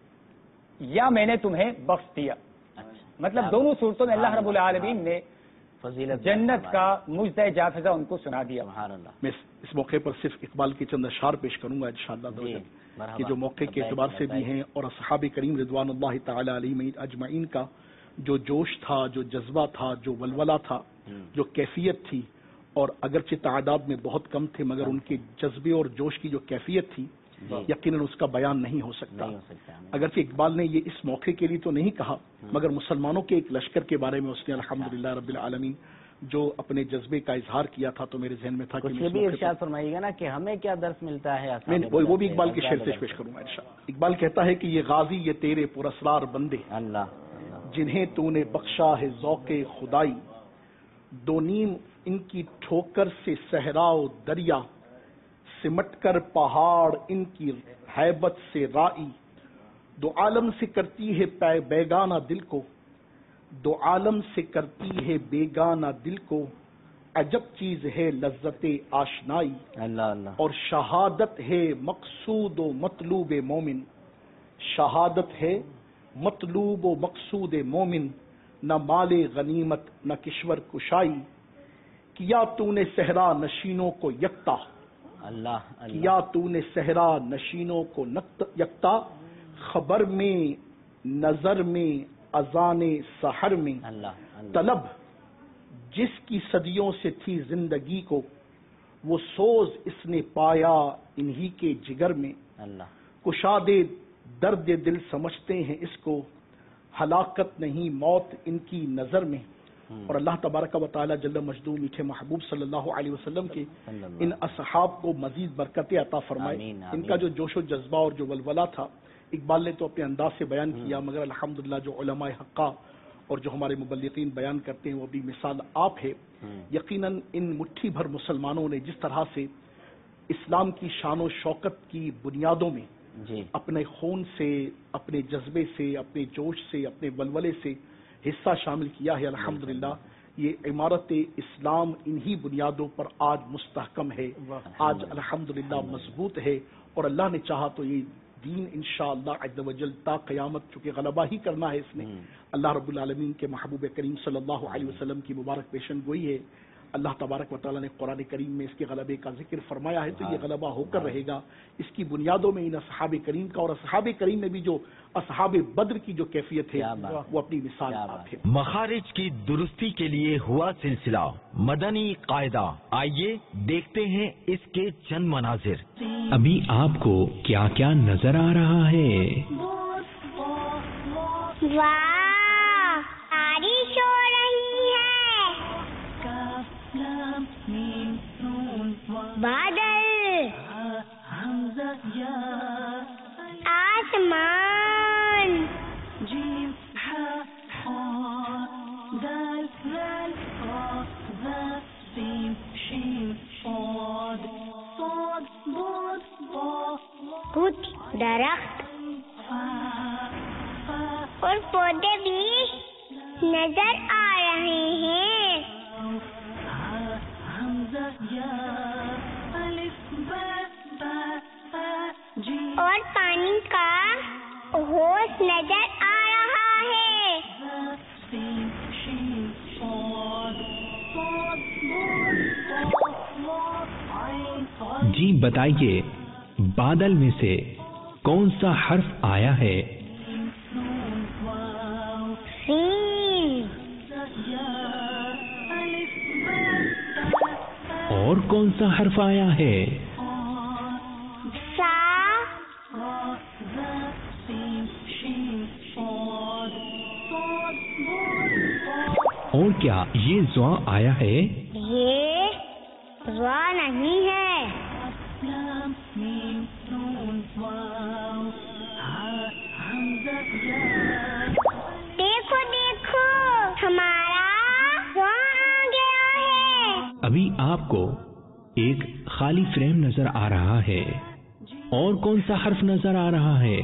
P: یا میں نے تمہیں بخش دیا. مطلب دونوں صورتوں میں اللہ رب العالمین نے فضیلت جنت کا مجدہ جافزہ ان کو سنا دیا.
Q: میں اس موقع پر صرف اقبال کے چند اشعار پیش کروں گا انشاءاللہ کہ جو موقع کے اعتبار سے بھی ہیں اور اصحاب کریم رضوان اللہ تعالی علیہم اجمعین کا جو جوش تھا، جو جذبہ تھا، جو ولولہ تھا، جو کیفیت تھی، اور اگرچہ تعداد میں بہت کم تھے مگر ان کے جذبے اور جوش کی جو کیفیت تھی یقیناً اس کا بیان نہیں ہو سکتا. اگرچہ اقبال نے یہ اس موقع کے لیے تو نہیں کہا مگر مسلمانوں کے ایک لشکر کے بارے میں اس نے الحمدللہ رب العالمین جو اپنے جذبے کا اظہار کیا تھا تو میرے ذہن میں تھا کہ
M: یہ بھی ارشاد فرمائیے گا نا کہ ہمیں کیا درس ملتا ہے.
Q: وہ بھی اقبال کے شعر سے پیش کروں گا انشاءاللہ. اقبال کہتا ہے کہ یہ غازی یہ تیرے پراسرار بندے
M: اللہ
Q: جنہیں تو نے بخشا ہے ذوق خدائی، دو نیم ان کی ٹھوکر سے صحرا و دریا، سمٹ کر پہاڑ ان کی ہیبت سے رائی، دو عالم سے کرتی ہے بیگانہ دل کو، دو عالم سے کرتی ہے بیگانہ دل کو، عجب چیز ہے لذت آشنائی،
M: اللہ اللہ
Q: اور شہادت ہے مقصود و مطلوب مومن، شہادت ہے مطلوب و مقصود مومن، نہ مال غنیمت نہ کشور کشائی، کیا تو نے صحرا نشینوں کو یکتا،
M: اللہ
Q: کیا تو نے صحرا نشینوں کو یکتا، خبر میں نظر میں اذان سحر میں، طلب جس کی صدیوں سے تھی زندگی کو، وہ سوز اس نے پایا انہی کے جگر میں، کشادے درد دل سمجھتے ہیں اس کو، ہلاکت نہیں موت ان کی نظر میں. اور اللہ تبارک و تعالی جل مجدہ میٹھے محبوب صلی اللہ علیہ وسلم کے ان اصحاب کو مزید برکتیں عطا فرمائے. ان کا جو جوش و جذبہ اور جو ولولہ تھا اقبال نے تو اپنے انداز سے بیان کیا مگر الحمدللہ جو علماء حقہ اور جو ہمارے مبلغین بیان کرتے ہیں وہ بھی مثال آپ ہے. یقیناً ان مٹھی بھر مسلمانوں نے جس طرح سے اسلام کی شان و شوکت کی بنیادوں میں
M: جی
Q: اپنے خون سے، اپنے جذبے سے، اپنے جوش سے، اپنے ولولے سے حصہ شامل کیا ہے، الحمدللہ یہ عمارت اسلام انہی بنیادوں پر آج مستحکم ہے، آج الحمدللہ مضبوط ہے. اور اللہ نے چاہا تو یہ دین انشاءاللہ عز و جل تا قیامت چونکہ غلبہ ہی کرنا ہے اس نے. اللہ رب العالمین کے محبوب کریم صلی اللہ علیہ وسلم کی مبارک پیشن گوئی ہے. اللہ تبارک و تعالیٰ نے قرآن کریم میں اس کے غلبے کا ذکر فرمایا ہے تو یہ غلبہ ہو کر رہے گا. اس کی بنیادوں میں ان اصحاب کریم کا اور اصحاب کریم میں بھی جو اصحاب بدر کی جو کیفیت ہے وہ اپنی مثال آپ ہے.
B: مخارج کی درستی کے لیے ہوا سلسلہ مدنی قاعدہ، آئیے دیکھتے ہیں اس کے چند مناظر.
R: ابھی آپ کو کیا کیا نظر آ رہا ہے؟
S: واہ، بارش ہو رہی ہے، بادل آسمان کچھ درخت اور پودے بھی نظر آ رہے ہیں اور پانی کا ہوش نظر آ رہا ہے.
R: جی بتائیے بادل میں سے کون سا حرف آیا ہے؟ اور کون سا حرف آیا ہے؟ اور کیا یہ زوا آیا ہے؟
S: یہ زوا نہیں ہے. دیکھو دیکھو ہمارا زوا آ گیا ہے.
R: ابھی آپ کو ایک خالی فریم نظر آ رہا ہے. اور کون سا حرف نظر آ رہا ہے؟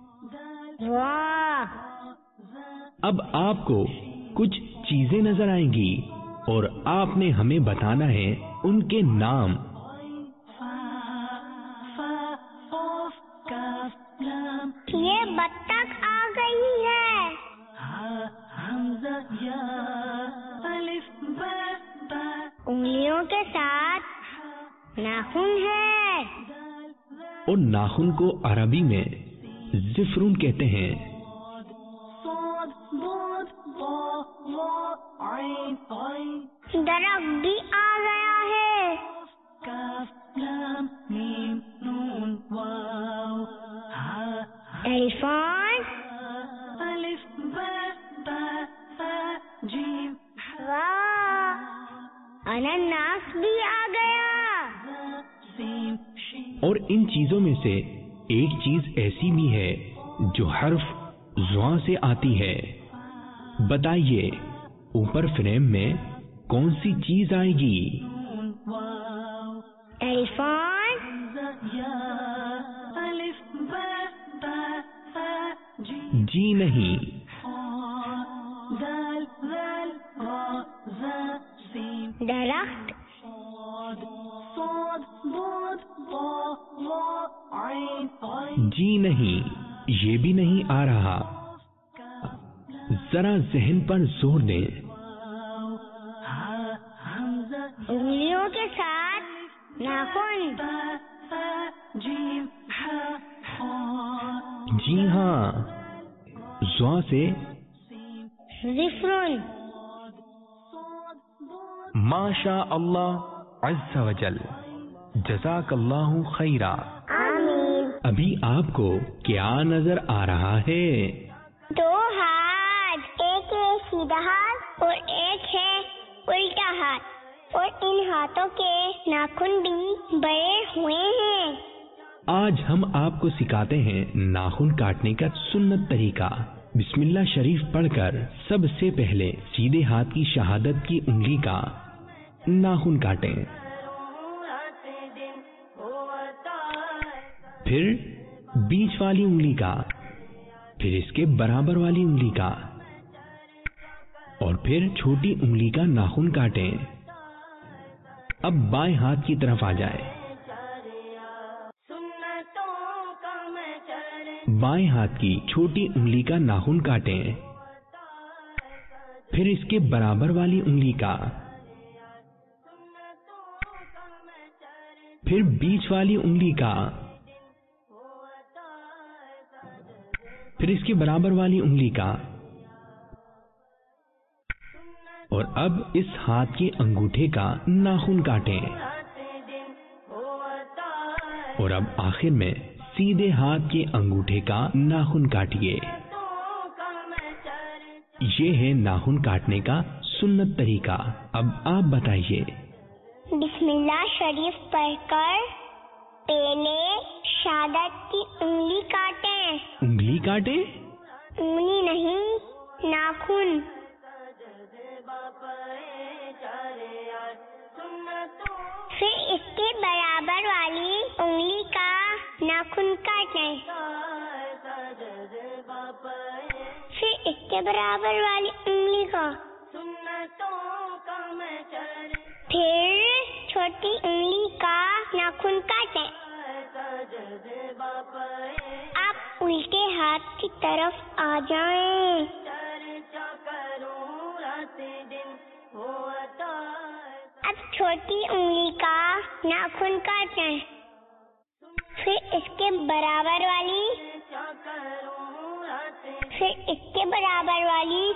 S: زوا.
R: اب آپ کو کچھ چیزیں نظر آئیں گی اور آپ نے ہمیں بتانا ہے ان کے نام.
S: یہ بطخ آ گئی ہے. انگلیوں کے ساتھ ناخن ہے.
R: اور ناخن کو عربی میں زفرون کہتے ہیں.
S: درخت بھی آ گیا ہے. ایلیفانٹ. واہ انناس بھی آ گیا.
R: اور ان چیزوں میں سے ایک چیز ایسی بھی ہے جو حرف زوا سے آتی ہے. بتائیے اوپر فریم میں کون سی چیز آئے گی؟
S: ایلیفانٹ.
R: جی نہیں.
S: درخت.
R: جی نہیں، یہ بھی نہیں آ رہا. ذرا ذہن پر زور دیں.
S: انگلیوں کے ساتھ ناخن.
R: جی ہاں، زوا سے
S: زفرون.
R: ماشاء اللہ عز و جل. جزاک اللہ خیرا.
S: آمین.
R: ابھی آپ کو کیا نظر آ رہا ہے؟
S: دو ہاتھ، ایک ہے سیدھا ہاتھ اور ایک ہے الٹا ہاتھ، اور ان ہاتھوں کے ناخن بھی بڑے ہوئے ہیں.
R: آج ہم آپ کو سکھاتے ہیں ناخن کاٹنے کا سنت طریقہ. بسم اللہ شریف پڑھ کر سب سے پہلے سیدھے ہاتھ کی شہادت کی انگلی کا ناخن کاٹیں. پھر بیچ والی انگلی کا، پھر اس کے برابر والی انگلی کا، اور پھر چھوٹی انگلی کا ناخن کاٹیں. اب بائیں ہاتھ کی طرف آ جائے. بائیں ہاتھ کی چھوٹی انگلی کا ناخن کاٹیں. پھر اس کے برابر والی انگلی کا، پھر بیچ والی انگلی کا، پھر اس کے برابر والی انگلی کا، اور اب اس ہاتھ کے انگوٹھے کا ناخن کاٹیں. اور اب آخر میں سیدھے ہاتھ کے انگوٹھے کا ناخن کاٹیے. یہ ہے ناخن کاٹنے کا سنت طریقہ. اب آپ بتائیے.
S: بسم اللہ شریف پڑھ کر پہلے شہادت کی انگلی کاٹیں.
R: انگلی کاٹے؟
S: انگلی نہیں، ناخن. پھر اس کے برابر والی انگلی کا ناخن کاٹیں. پھر اس کے برابر والی انگلی کا. پھر چھوٹی انگلی کا ناخن کاٹیں. آپ الٹے ہاتھ کی طرف آ جائیں. اب چھوٹی انگلی کا ناخن کاٹیں. پھر اس کے برابر والی. پھر اس کے برابر والی.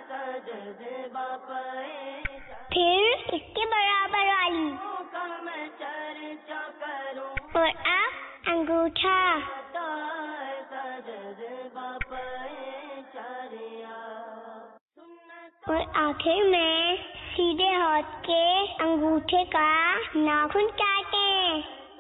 S: پھر اس کے برابر والی. اور اب انگوٹھا. اور آخر میں سیدھے ہاتھ کے انگوٹھے کا ناخن کاٹیں.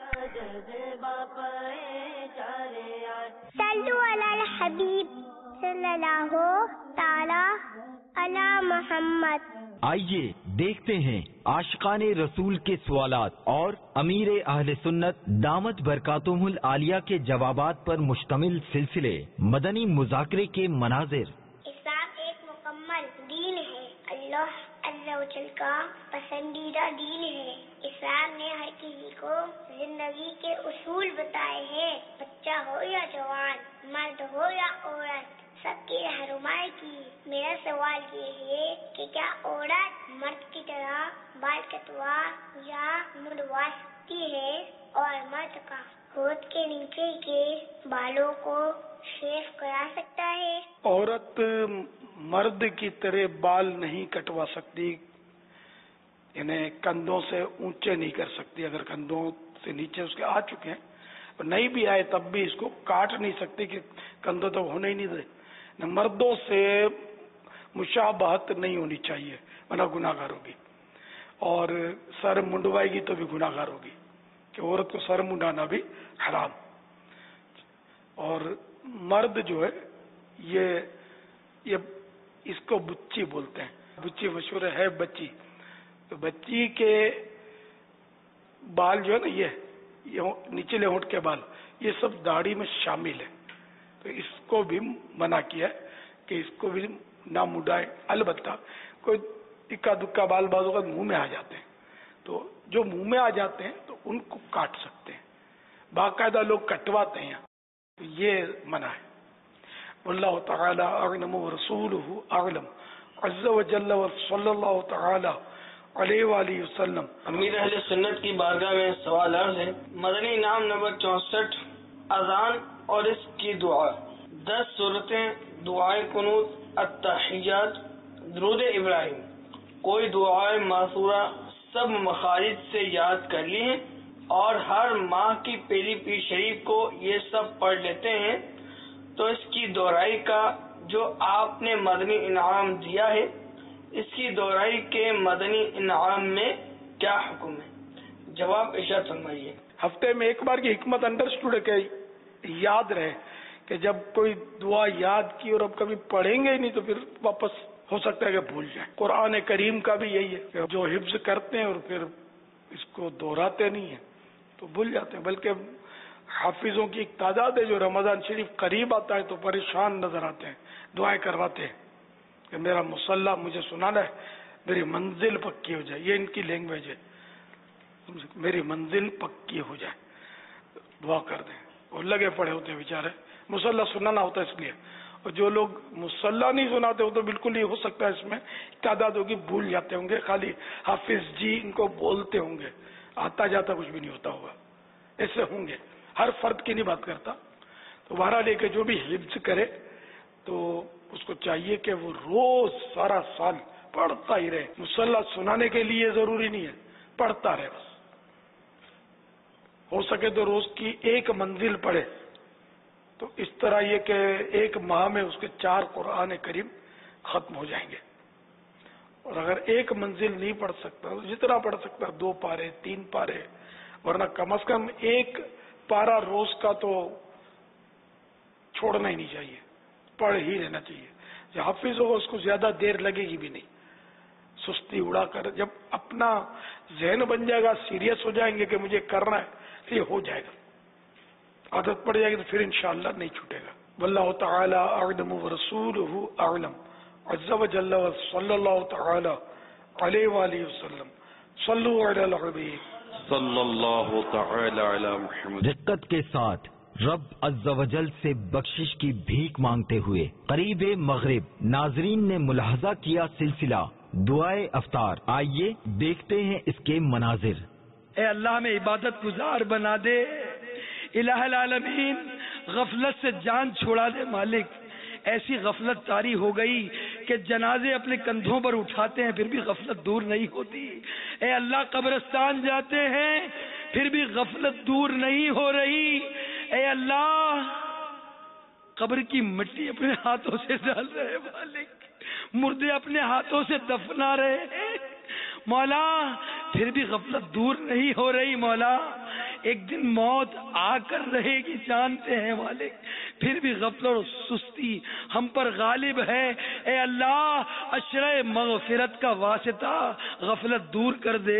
S: صلو علی الحبیب صلی اللہ تعالی علی محمد.
B: آئیے دیکھتے ہیں عاشقان رسول کے سوالات اور امیر اہل سنت دامت برکاتہم العالیہ کے جوابات پر مشتمل سلسلے مدنی مذاکرے کے مناظر.
S: اسلام ایک مکمل دین ہے. اللہ عز و جل کا پسندیدہ دین ہے. اسلام نے ہر کسی کو زندگی کے اصول بتائے ہیں. بچہ ہو یا جوان، مرد ہو یا عورت، سب کی رہنمائی کی. میرا سوال یہ ہے کہ کیا عورت مرد کی طرح بال کٹوا یا منڈوا سکتی ہے، اور مرد کا ہونٹ کے نیچے کے بالوں کو شیو کرا سکتا ہے؟
G: عورت مرد کی طرح بال نہیں کٹوا سکتی، یعنی کندھوں سے اونچے نہیں کر سکتی. اگر کندھوں سے نیچے اس کے آ چکے ہیں اور نہیں بھی آئے تب بھی اس کو کاٹ نہیں سکتی کہ کندھوں تک ہونے ہی نہیں دے. مردوں سے مشابہت نہیں ہونی چاہیے ورنہ گناہ گار ہوگی. اور سر منڈوائے گی تو بھی گناہ گار ہوگی کہ عورت کو سر منڈانا بھی حرام. اور مرد جو ہے یہ یہ اس کو بچی بولتے ہیں. بچی مشہور ہے بچی. تو بچی کے بال جو ہے نا یہ نیچلے ہونٹ کے بال یہ سب داڑھی میں شامل ہے. تو اس کو بھی منع کیا ہے کہ اس کو بھی نہ مڈائے. البتہ کوئی اکا دکا بال بازوں کا منہ میں آ جاتے ہیں تو جو منہ میں آ جاتے ہیں تو ان کو کاٹ سکتے ہیں. باقاعدہ لوگ کٹواتے ہیں تو یہ منع ہے. واللہ تعالی اعلم ورسولہ اعلم عز وجل صلی اللہ تعالی علیہ وآلہ وسلم.
T: امیر اہل سنت کی بارگاہ میں سوال عرض ہے. مدنی انعام نمبر چونسٹھ اذان اور اس کی دعا. دس صورتیں، دعائے قنوت، التحیات، درود ابراہیم. کوئی دعائے معصورہ سب مخارج سے یاد کر لی ہیں اور ہر ماہ کی پہلی پیر شریف کو یہ سب پڑھ لیتے ہیں، تو اس کی دہرائی کا جو آپ نے مدنی انعام دیا ہے اس کی دہرائی کے مدنی انعام میں کیا حکم ہے؟ جواب ارشاد فرمائیے.
G: ہفتے میں ایک بار کی حکمت انڈرسٹوڈ ہے کہ یاد رہے کہ جب کوئی دعا یاد کی اور اب کبھی پڑھیں گے ہی نہیں تو پھر واپس ہو سکتا ہے کہ بھول جائیں. قرآن کریم کا بھی یہی ہے کہ جو حفظ کرتے ہیں اور پھر اس کو دہراتے نہیں ہیں تو بھول جاتے ہیں. بلکہ حافظوں کی ایک تعداد ہے جو رمضان شریف قریب آتا ہے تو پریشان نظر آتے ہیں، دعائیں کرواتے ہیں کہ میرا مصلی مجھے سنانا ہے، میری منزل پکی ہو جائے. یہ ان کی لینگویج ہے، میری منزل پکی ہو جائے. دعا کر دیں. وہ لگے پڑے ہوتے ہیں بیچارے، مصلی سنانا ہوتا ہے اس لیے. اور جو لوگ مصلی نہیں سناتے وہ تو بالکل ہی ہو سکتا ہے اس میں تعداد ہوگی بھول جاتے ہوں گے، خالی حافظ جی ان کو بولتے ہوں گے، آتا جاتا کچھ بھی نہیں ہوتا ہوگا. ایسے ہوں گے، ہر فرد کی نہیں بات کرتا. تو بہرحال لے کے جو بھی حفظ کرے تو اس کو چاہیے کہ وہ روز سارا سال پڑھتا ہی رہے. مصلی سنانے کے لیے ضروری نہیں ہے، پڑھتا رہے. بس ہو سکے تو روز کی ایک منزل پڑھے تو اس طرح یہ کہ ایک ماہ میں اس کے چار قرآن کریم ختم ہو جائیں گے. اور اگر ایک منزل نہیں پڑھ سکتا تو جتنا پڑھ سکتا دو پارے تین پارے، ورنہ کم از کم ایک پارہ روز کا تو چھوڑنا ہی نہیں چاہیے، پڑھ ہی رہنا چاہیے. جو حافظ ہوگا اس کو زیادہ دیر لگے گی بھی نہیں. سستی اڑا کر جب اپنا ذہن بن جائے گا، سیریس ہو جائیں گے کہ مجھے کرنا ہے، تو یہ ہو جائے گا. عادت پڑ جائے گی تو پھر انشاءاللہ نہیں چھوٹے گا. واللہ تعالی اعلم ورسولہ اعلم عز وجل صلی اللہ تعالی علیہ وآلہ وسلم. صلو علی الحبیب
B: صلی اللہ تعالی علی محمد. دقت کے ساتھ رب عز و جل سے بخشش کی بھیک مانگتے ہوئے قریب مغرب ناظرین نے ملاحظہ کیا سلسلہ دعائے افطار. آئیے دیکھتے ہیں اس کے مناظر.
T: اے اللہ میں عبادت گزار بنا دے، الہ العالمین غفلت سے جان چھوڑا دے. مالک ایسی غفلت طاری ہو گئی کہ جنازے اپنے کندھوں پر اٹھاتے ہیں پھر بھی غفلت دور نہیں ہوتی. اے اللہ قبرستان جاتے ہیں پھر بھی غفلت دور نہیں ہو رہی. اے اللہ قبر کی مٹی اپنے ہاتھوں سے ڈال رہے مالک، مردے اپنے ہاتھوں سے دفنا رہے ہیں مولا، پھر بھی غفلت دور نہیں ہو رہی. مولا ایک دن موت آ کر رہے گی جانتے ہیں مالک، پھر بھی غفلت اور سستی ہم پر غالب ہے. اے اللہ اشرے مغفرت کا واسطہ غفلت دور کر دے،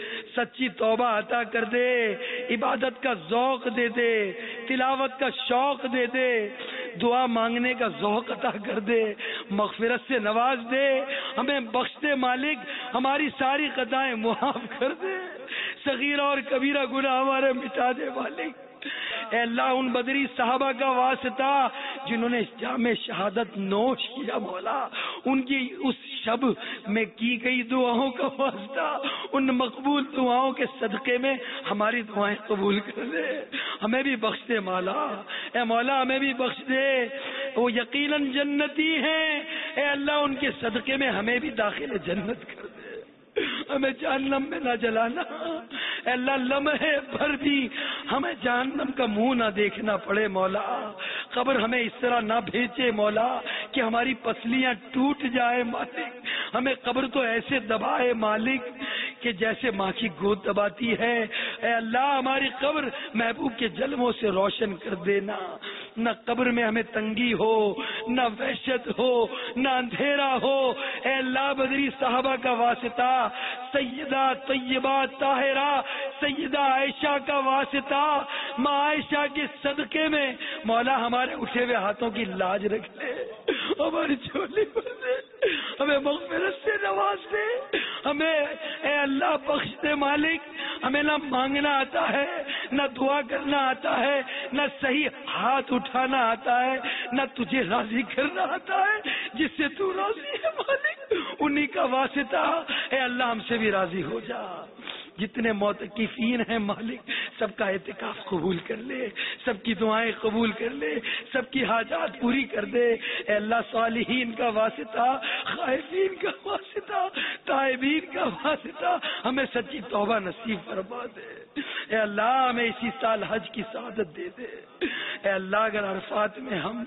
T: سچی توبہ عطا کر دے، عبادت کا ذوق دے دے، تلاوت کا شوق دے دے، دعا مانگنے کا ذوق عطا کر دے، مغفرت سے نواز دے، ہمیں بخش دے مالک، ہماری ساری خطائیں معاف کر دے، صغیرہ اور کبیرہ گناہ ہمارے مٹا دے مالک. اے اللہ ان بدری صحابہ کا واسطہ جنہوں نے جام شہادت نوش کیا مولا، ان کی اس شب میں کی گئی دعاؤں کا واسطہ، ان مقبول دعاؤں کے صدقے میں ہماری دعائیں قبول کر دے، ہمیں بھی بخش دے مولا. اے مولا ہمیں بھی بخش دے، وہ یقیناً جنتی ہیں. اے اللہ ان کے صدقے میں ہمیں بھی داخل جنت کر دے، ہمیں جہنم میں نہ جلانا. اے اللہ لمحے بھر بھی ہمیں جہنم کا منہ نہ دیکھنا پڑے مولا. قبر ہمیں اس طرح نہ بھیجے مولا کہ ہماری پسلیاں ٹوٹ جائے مالک. ہمیں قبر تو ایسے دبائے مالک کہ جیسے ماں کی گود دباتی ہے. اے اللہ ہماری قبر محبوب کے جلووں سے روشن کر دینا. نہ قبر میں ہمیں تنگی ہو، نہ وحشت ہو، نہ اندھیرا ہو. اے اللہ بدری صحابہ کا واسطہ، سیدہ طیبہ طاہرہ سیدہ عائشہ کا واسطہ، ماں عائشہ کے صدقے میں مولا ہمارے اٹھے ہوئے ہاتھوں کی لاج رکھ لے، ہماری جھولی بھر دے، ہمیں مغفرت سے نواز دے، ہمیں اے اللہ بخش دے مالک. ہمیں نہ مانگنا آتا ہے، نہ دعا کرنا آتا ہے، نہ صحیح ہاتھ اٹھانا آتا ہے، نہ تجھے راضی کرنا آتا ہے جس سے تو راضی ہے مالک. انہی کا واسطہ اے اللہ ہم سے بھی راضی ہو جا. جتنے معتکفین ہیں مالک سب کا اعتکاف قبول کر لے، سب کی دعائیں قبول کر لے، سب کی حاجات پوری کر دے. اے اللہ صالحین کا واسطہ، خائفین کا واسطہ، تائبین کا واسطہ ہمیں سچی توبہ نصیب فرما دے. اے اللہ ہمیں اسی سال حج کی سعادت دے دے. اے اللہ اگر عرفات میں ہم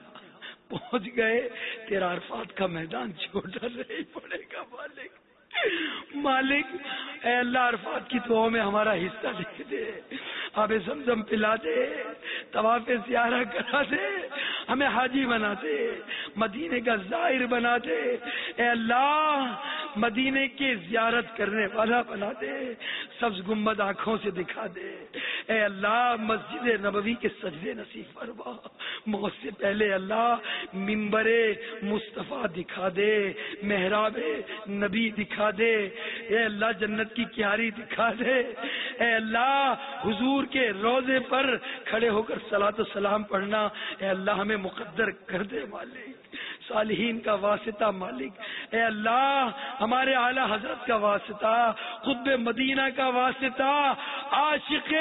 T: پہنچ گئے تیرا عرفات کا میدان چھوٹا نہیں پڑے گا مالک. مالک اے اللہ عرفات کی دعاؤں میں ہمارا حصہ لکھ دے، آب زمزم پلا دے، طواف زیارہ کرا دے، ہمیں حاجی بنا دے، مدینے کا زائر بنا دے. اے اللہ مدینے کی زیارت کرنے والا بنا دے، سبز گنبد آنکھوں سے دکھا دے. اے اللہ مسجد نبوی کے سجدے نصیب فرما. موت سے پہلے اللہ منبر مصطفیٰ دکھا دے، محراب نبی دکھا دے. اے اللہ جنت کی کیاری دکھا دے. اے اللہ حضور کے روضے پر کھڑے ہو کر صلاۃ و سلام پڑھنا اے اللہ ہمیں مقدر کر دے مالک. صالحین کا واسطہ مالک. اے اللہ ہمارے اعلی حضرت کا واسطہ، قطب مدینہ کا واسطہ، عاشق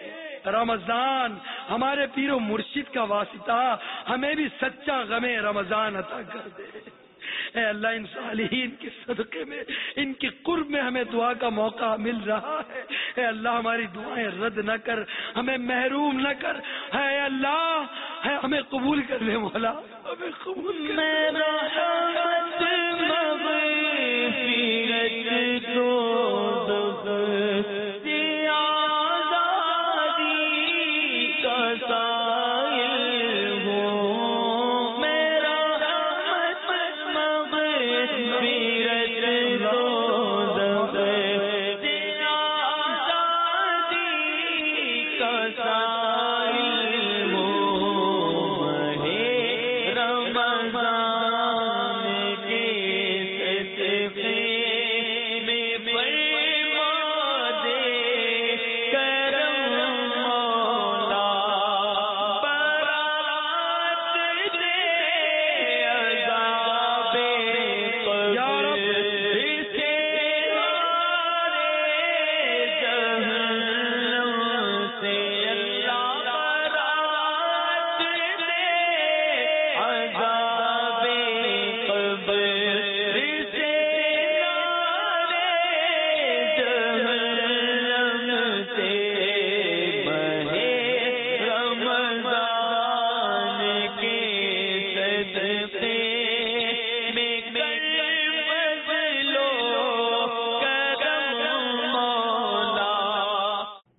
T: رمضان ہمارے پیر و مرشد کا واسطہ، ہمیں بھی سچا غم رمضان عطا کر دے. اے اللہ ان صالحین کے صدقے میں، ان کے قرب میں ہمیں دعا کا موقع مل رہا ہے. اے اللہ ہماری دعائیں رد نہ کر، ہمیں محروم نہ کر. اے اللہ ہے ہمیں قبول کر لے مولا، ہمیں قبول کر لے.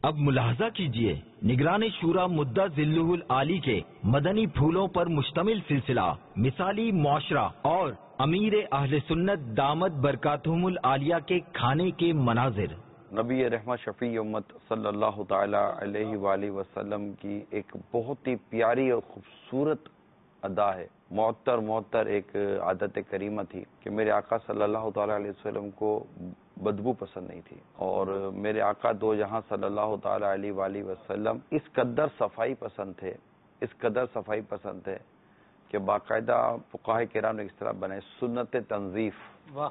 B: اب ملاحظہ کیجئے نگران شورا مدعا ذلہ العالی کے مدنی پھولوں پر مشتمل سلسلہ مثالی معاشرہ اور امیر اہل سنت دامت برکاتہم العالیہ کے کھانے کے مناظر.
U: نبی رحمت شفیع امت صلی اللہ تعالی علیہ وآلہ وسلم کی ایک بہت ہی پیاری اور خوبصورت ادا ہے، معطر معطر ایک عادت کریمہ تھی کہ میرے آقا صلی اللہ تعالی علیہ وسلم کو بدبو پسند نہیں تھی، اور میرے آقا دو جہاں صلی اللہ تعالی علیہ وآلہ وسلم اس قدر صفائی پسند تھے، اس قدر صفائی پسند تھے کہ باقاعدہ فقہاء کرام نے اس طرح بنائے سنت تنظیف،
C: واہ،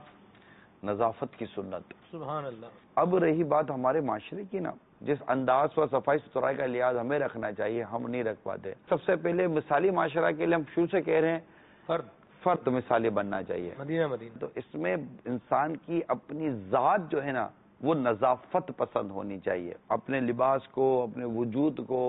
U: نظافت کی سنت.
C: سبحان اللہ.
U: اب رہی بات ہمارے معاشرے کی نا، جس انداز پر صفائی ستھرائی کا لحاظ ہمیں رکھنا چاہیے ہم نہیں رکھ پاتے. سب سے پہلے مثالی معاشرہ کے لیے ہم شروع سے کہہ رہے ہیں
C: فرد
U: فرد مثالی بننا چاہیے.
C: مدینہ مدینہ
U: تو اس میں انسان کی اپنی ذات جو ہے نا وہ نظافت پسند ہونی چاہیے. اپنے لباس کو، اپنے وجود کو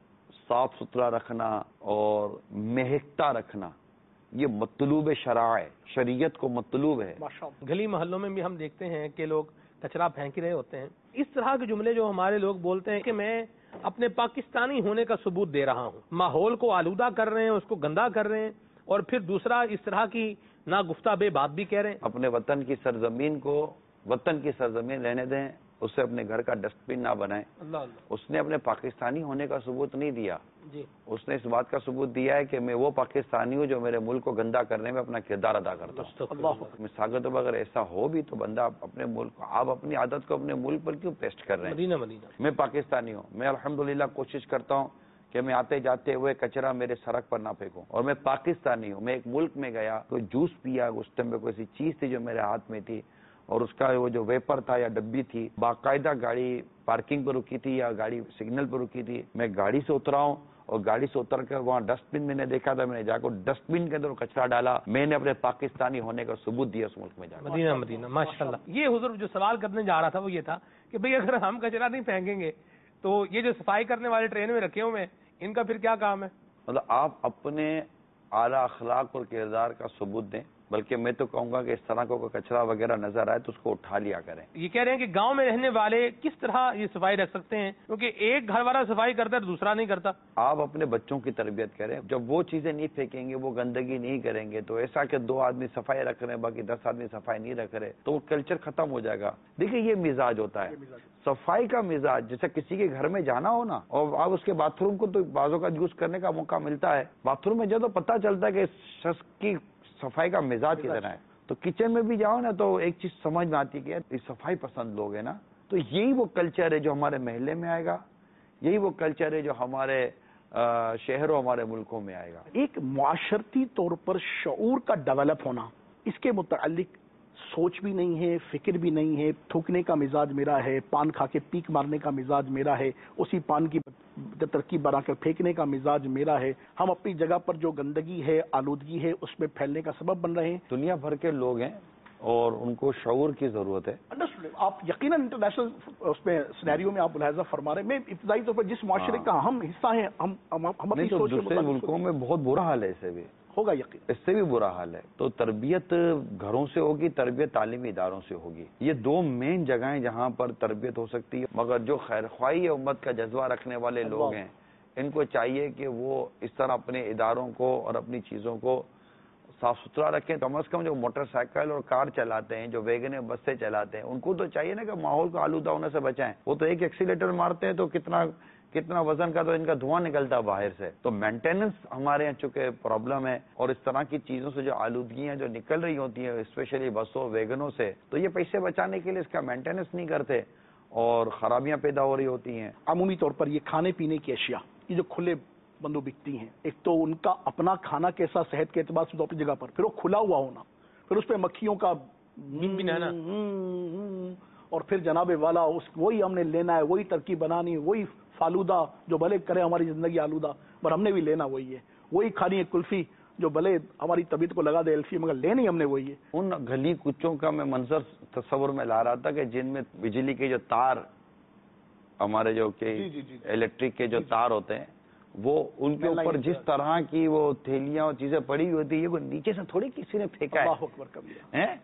U: صاف ستھرا رکھنا اور مہکتا رکھنا یہ مطلوب شرع ہے، شریعت کو مطلوب ہے.
C: گلی محلوں میں بھی ہم دیکھتے ہیں کہ لوگ کچرا پھینک رہے ہوتے ہیں. اس طرح کے جملے جو ہمارے لوگ بولتے ہیں کہ میں اپنے پاکستانی ہونے کا ثبوت دے رہا ہوں، ماحول کو آلودہ کر رہے ہیں، اس کو گندا کر رہے ہیں، اور پھر دوسرا اس طرح کی ناگفتہ بے بات بھی کہہ رہے ہیں.
U: اپنے وطن کی سرزمین کو وطن کی سرزمین رہنے دیں، اسے اپنے گھر کا ڈسٹ بن نہ بنائیں.
C: اللہ اللہ.
U: اس نے اپنے پاکستانی ہونے کا ثبوت نہیں دیا،
C: جی
U: اس نے اس بات کا ثبوت دیا ہے کہ میں وہ پاکستانی ہوں جو میرے ملک کو گندا کرنے میں اپنا کردار ادا کرتا ہوں. مثال کے طور پر اگر ایسا ہو بھی تو بندہ اپنے ملک کو، آپ اپنی عادت کو اپنے ملک پر کیوں پیسٹ کر رہے ہیں؟
C: مدینہ مدینہ.
U: میں پاکستانی ہوں، میں الحمدللہ کوشش کرتا ہوں کہ میں آتے جاتے ہوئے کچرا میرے سڑک پر نہ پھینکوں، اور میں پاکستانی ہوں. میں ایک ملک میں گیا، کوئی جوس پیا، اس ٹائم پہ کوئی ایسی چیز تھی جو میرے ہاتھ میں تھی، اور اس کا وہ جو ویپر تھا یا ڈبی تھی، باقاعدہ گاڑی پارکنگ پر رکی تھی یا گاڑی سگنل پر رکی تھی، میں گاڑی سے اترا ہوں اور گاڑی سے اتر کر وہاں ڈسٹ بن میں نے دیکھا تھا، میں نے جا کر ڈسٹ بن کے اندر کچرا ڈالا. میں نے اپنے پاکستانی ہونے کا ثبوت دیا اس ملک میں جا کر.
C: مدینہ مدینہ ماشاءاللہ. یہ حضور جو سوال کرنے جا رہا تھا وہ یہ تھا کہ بھئی اگر ہم کچرا نہیں پھینکیں گے تو یہ جو صفائی کرنے والے ٹرین میں رکھے ہوئے ہیں ان کا پھر کیا کام ہے؟
U: مطلب آپ اپنے اعلیٰ اخلاق اور کردار کا ثبوت دیں، بلکہ میں تو کہوں گا کہ اس طرح کو کوئی کچرا وغیرہ نظر آئے تو اس کو اٹھا لیا کریں.
C: یہ کہہ رہے ہیں کہ گاؤں میں رہنے والے کس طرح یہ صفائی رکھ سکتے ہیں، کیونکہ ایک گھر والا صفائی کرتا ہے دوسرا نہیں کرتا.
U: آپ اپنے بچوں کی تربیت کریں، جب وہ چیزیں نہیں پھینکیں گے، وہ گندگی نہیں کریں گے، تو ایسا کہ دو آدمی صفائی رکھ رہے ہیں باقی دس آدمی صفائی نہیں رکھ رہے تو وہ کلچر ختم ہو جائے گا. دیکھیں یہ مزاج ہوتا ہے صفائی کا مزاج. جیسے کسی کے گھر میں جانا ہو نا اور آپ اس کے باتھ روم کو تو بازوں کا یوز کرنے کا موقع ملتا ہے، باتھ روم میں جب تو پتہ چلتا ہے کہ اس شخص کی صفائی کا مزاج کتنا ہے. تو کچن میں بھی جاؤ نا تو ایک چیز سمجھ میں آتی ہے کہ صفائی پسند لوگ ہیں نا، تو یہی وہ کلچر ہے جو ہمارے محلے میں آئے گا، یہی وہ کلچر ہے جو ہمارے شہروں ہمارے ملکوں میں آئے گا.
Q: ایک معاشرتی طور پر شعور کا ڈیولپ ہونا، اس کے متعلق سوچ بھی نہیں ہے، فکر بھی نہیں ہے. تھوکنے کا مزاج میرا ہے، پان کھا کے پیک مارنے کا مزاج میرا ہے، اسی پان کی ترکیب بنا کر پھینکنے کا مزاج میرا ہے. ہم اپنی جگہ پر جو گندگی ہے، آلودگی ہے، اس میں پھیلنے کا سبب بن رہے ہیں.
U: دنیا بھر کے لوگ ہیں اور ان کو شعور کی ضرورت ہے.
Q: آپ یقیناً انٹرنیشنل اس میں سینیریو میں آپ ملاحظہ فرما رہے ہیں. میں ابتدائی طور پر جس معاشرے کا ہم حصہ ہیں، ہم ہم اپنی سوچ
U: دوسرے ملکوں میں بہت برا حال ہے، اسے بھی
Q: ہوگا یقین،
U: اس سے بھی برا حال ہے. تو تربیت گھروں سے ہوگی، تربیت تعلیمی اداروں سے ہوگی. یہ دو مین جگہیں جہاں پر تربیت ہو سکتی ہے. مگر جو خیر خواہی امت کا جذبہ رکھنے والے لوگ ہیں ان کو چاہیے کہ وہ اس طرح اپنے اداروں کو اور اپنی چیزوں کو صاف ستھرا رکھیں. کم از کم جو موٹر سائیکل اور کار چلاتے ہیں، جو ویگنیں بس سے چلاتے ہیں، ان کو تو چاہیے نا کہ ماحول کو آلودہ ہونے سے بچائیں. وہ تو ایک ایکسیلیٹر مارتے ہیں تو کتنا کتنا وزن کا تو ان کا دھواں نکلتا ہے باہر سے. تو مینٹیننس ہمارے یہاں چونکہ پرابلم ہے، اور اس طرح کی چیزوں سے جو آلودگیاں جو نکل رہی ہوتی ہیں اسپیشلی بسوں ویگنوں سے، تو یہ پیسے بچانے کے لیے اس کا مینٹیننس نہیں کرتے اور خرابیاں پیدا ہو رہی ہوتی ہیں.
Q: عمومی طور پر یہ کھانے پینے کی اشیاء یہ جو کھلے بندو بکتی ہیں، ایک تو ان کا اپنا کھانا کیسا صحت کے اعتبار سے تو اپنی جگہ پر، پھر وہ کھلا ہوا ہونا، پھر اس پہ مکھیوں کا
C: بنانا،
Q: اور پھر جناب والا اس وہی ہم نے لینا ہے، وہی ترکیب بنانی ہے، وہی فالودہ جو بھلے کرے ہماری زندگی آلودہ، پر ہم نے بھی لینا وہی ہے. وہی کھانی ہے کلفی جو بھلے ہماری طبیعت کو لگا دے الفی، مگر لینی ہم نے وہی ہے.
U: ان گلی کچوں کا میں منظر تصور میں لا رہا تھا کہ جن میں بجلی کے جو تار ہمارے جو کہ الیکٹرک کے جو تار ہوتے ہیں، وہ ان کے اوپر جس طرح کی وہ تھیلیاں اور چیزیں پڑی ہوئی ہوتی ہے، وہ نیچے سے تھوڑی کسی نے پھینکا ہے،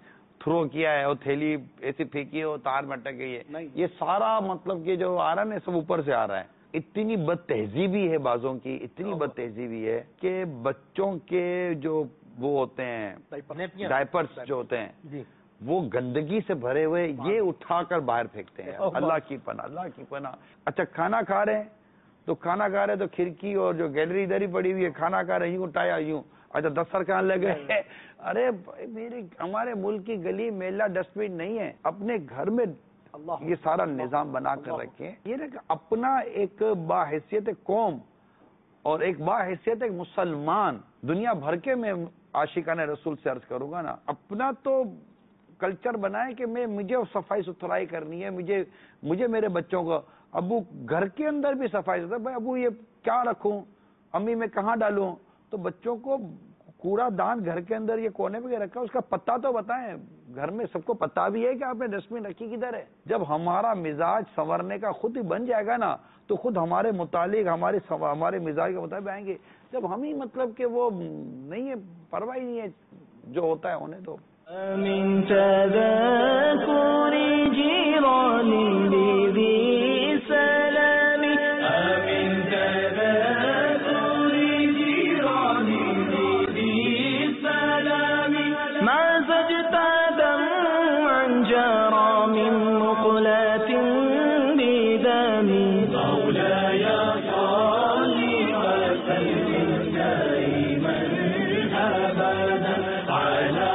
U: تھرو کیا ہے، وہ تھیلی ایسی پھینکی ہے، وہ تار میں اٹک گئی ہے، یہ سارا مطلب کہ جو آ رہا ہے نا سب اوپر سے آ رہا ہے. اتنی بد تہذیبی ہے بازوں کی، اتنی بد تہذیبی ہے کہ بچوں کے جو وہ ہوتے ہیں ڈائپرز جو ہوتے ہیں وہ گندگی سے بھرے ہوئے یہ اٹھا کر باہر پھینکتے ہیں. اللہ کی پناہ، اللہ کی پناہ. اچھا کھانا کھا رہے ہیں تو کھانا کھا رہے تو کھڑکی اور جو گیلری ادھر ہی پڑی ہوئی ہے، کھانا کھا رہے یوں اٹھایا یوں. اچھا دستر کھان لگے. ارے میرے ہمارے ملک کی گلی میلہ ڈسٹ بن نہیں ہے، اپنے گھر میں یہ سارا نظام بنا کر رکھیں. یہ نا اپنا ایک باحیثیت قوم اور ایک باحیثیت ایک مسلمان، دنیا بھر کے میں عاشقان رسول سے عرض کروں گا نا، اپنا تو کلچر بنائے کہ میں مجھے صفائی ستھرائی کرنی ہے، مجھے مجھے میرے بچوں کو. ابو گھر کے اندر بھی صفائی ستھرائی، بھائی ابو یہ کیا رکھوں، امی میں کہاں ڈالوں، تو بچوں کو کوڑا دان گھر کے اندر یہ کونے پہ رکھا اس کا پتہ تو بتائیں. گھر میں سب کو پتہ بھی ہے کہ آپ نے ڈسٹ بن رکھی کدھر ہے. جب ہمارا مزاج سنورنے کا خود ہی بن جائے گا نا تو خود ہمارے متعلق ہمارے ہمارے مزاج کے مطابق آئیں گے. جب ہم ہی مطلب کہ وہ نہیں ہے، پرواہ نہیں ہے، جو ہوتا ہے ہونے دو.
D: من تذكر جيران بذي سلام من تذكر جيران بذي سلام ما زجت دمعا جرى من مقلات بدم مولاي صل وسلم دائما ابدا على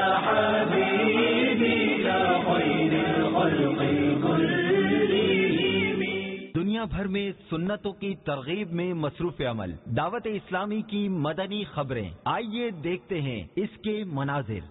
B: دنیا بھر میں سنتوں کی ترغیب میں مصروف عمل دعوت اسلامی کی مدنی خبریں، آئیے دیکھتے ہیں اس کے مناظر.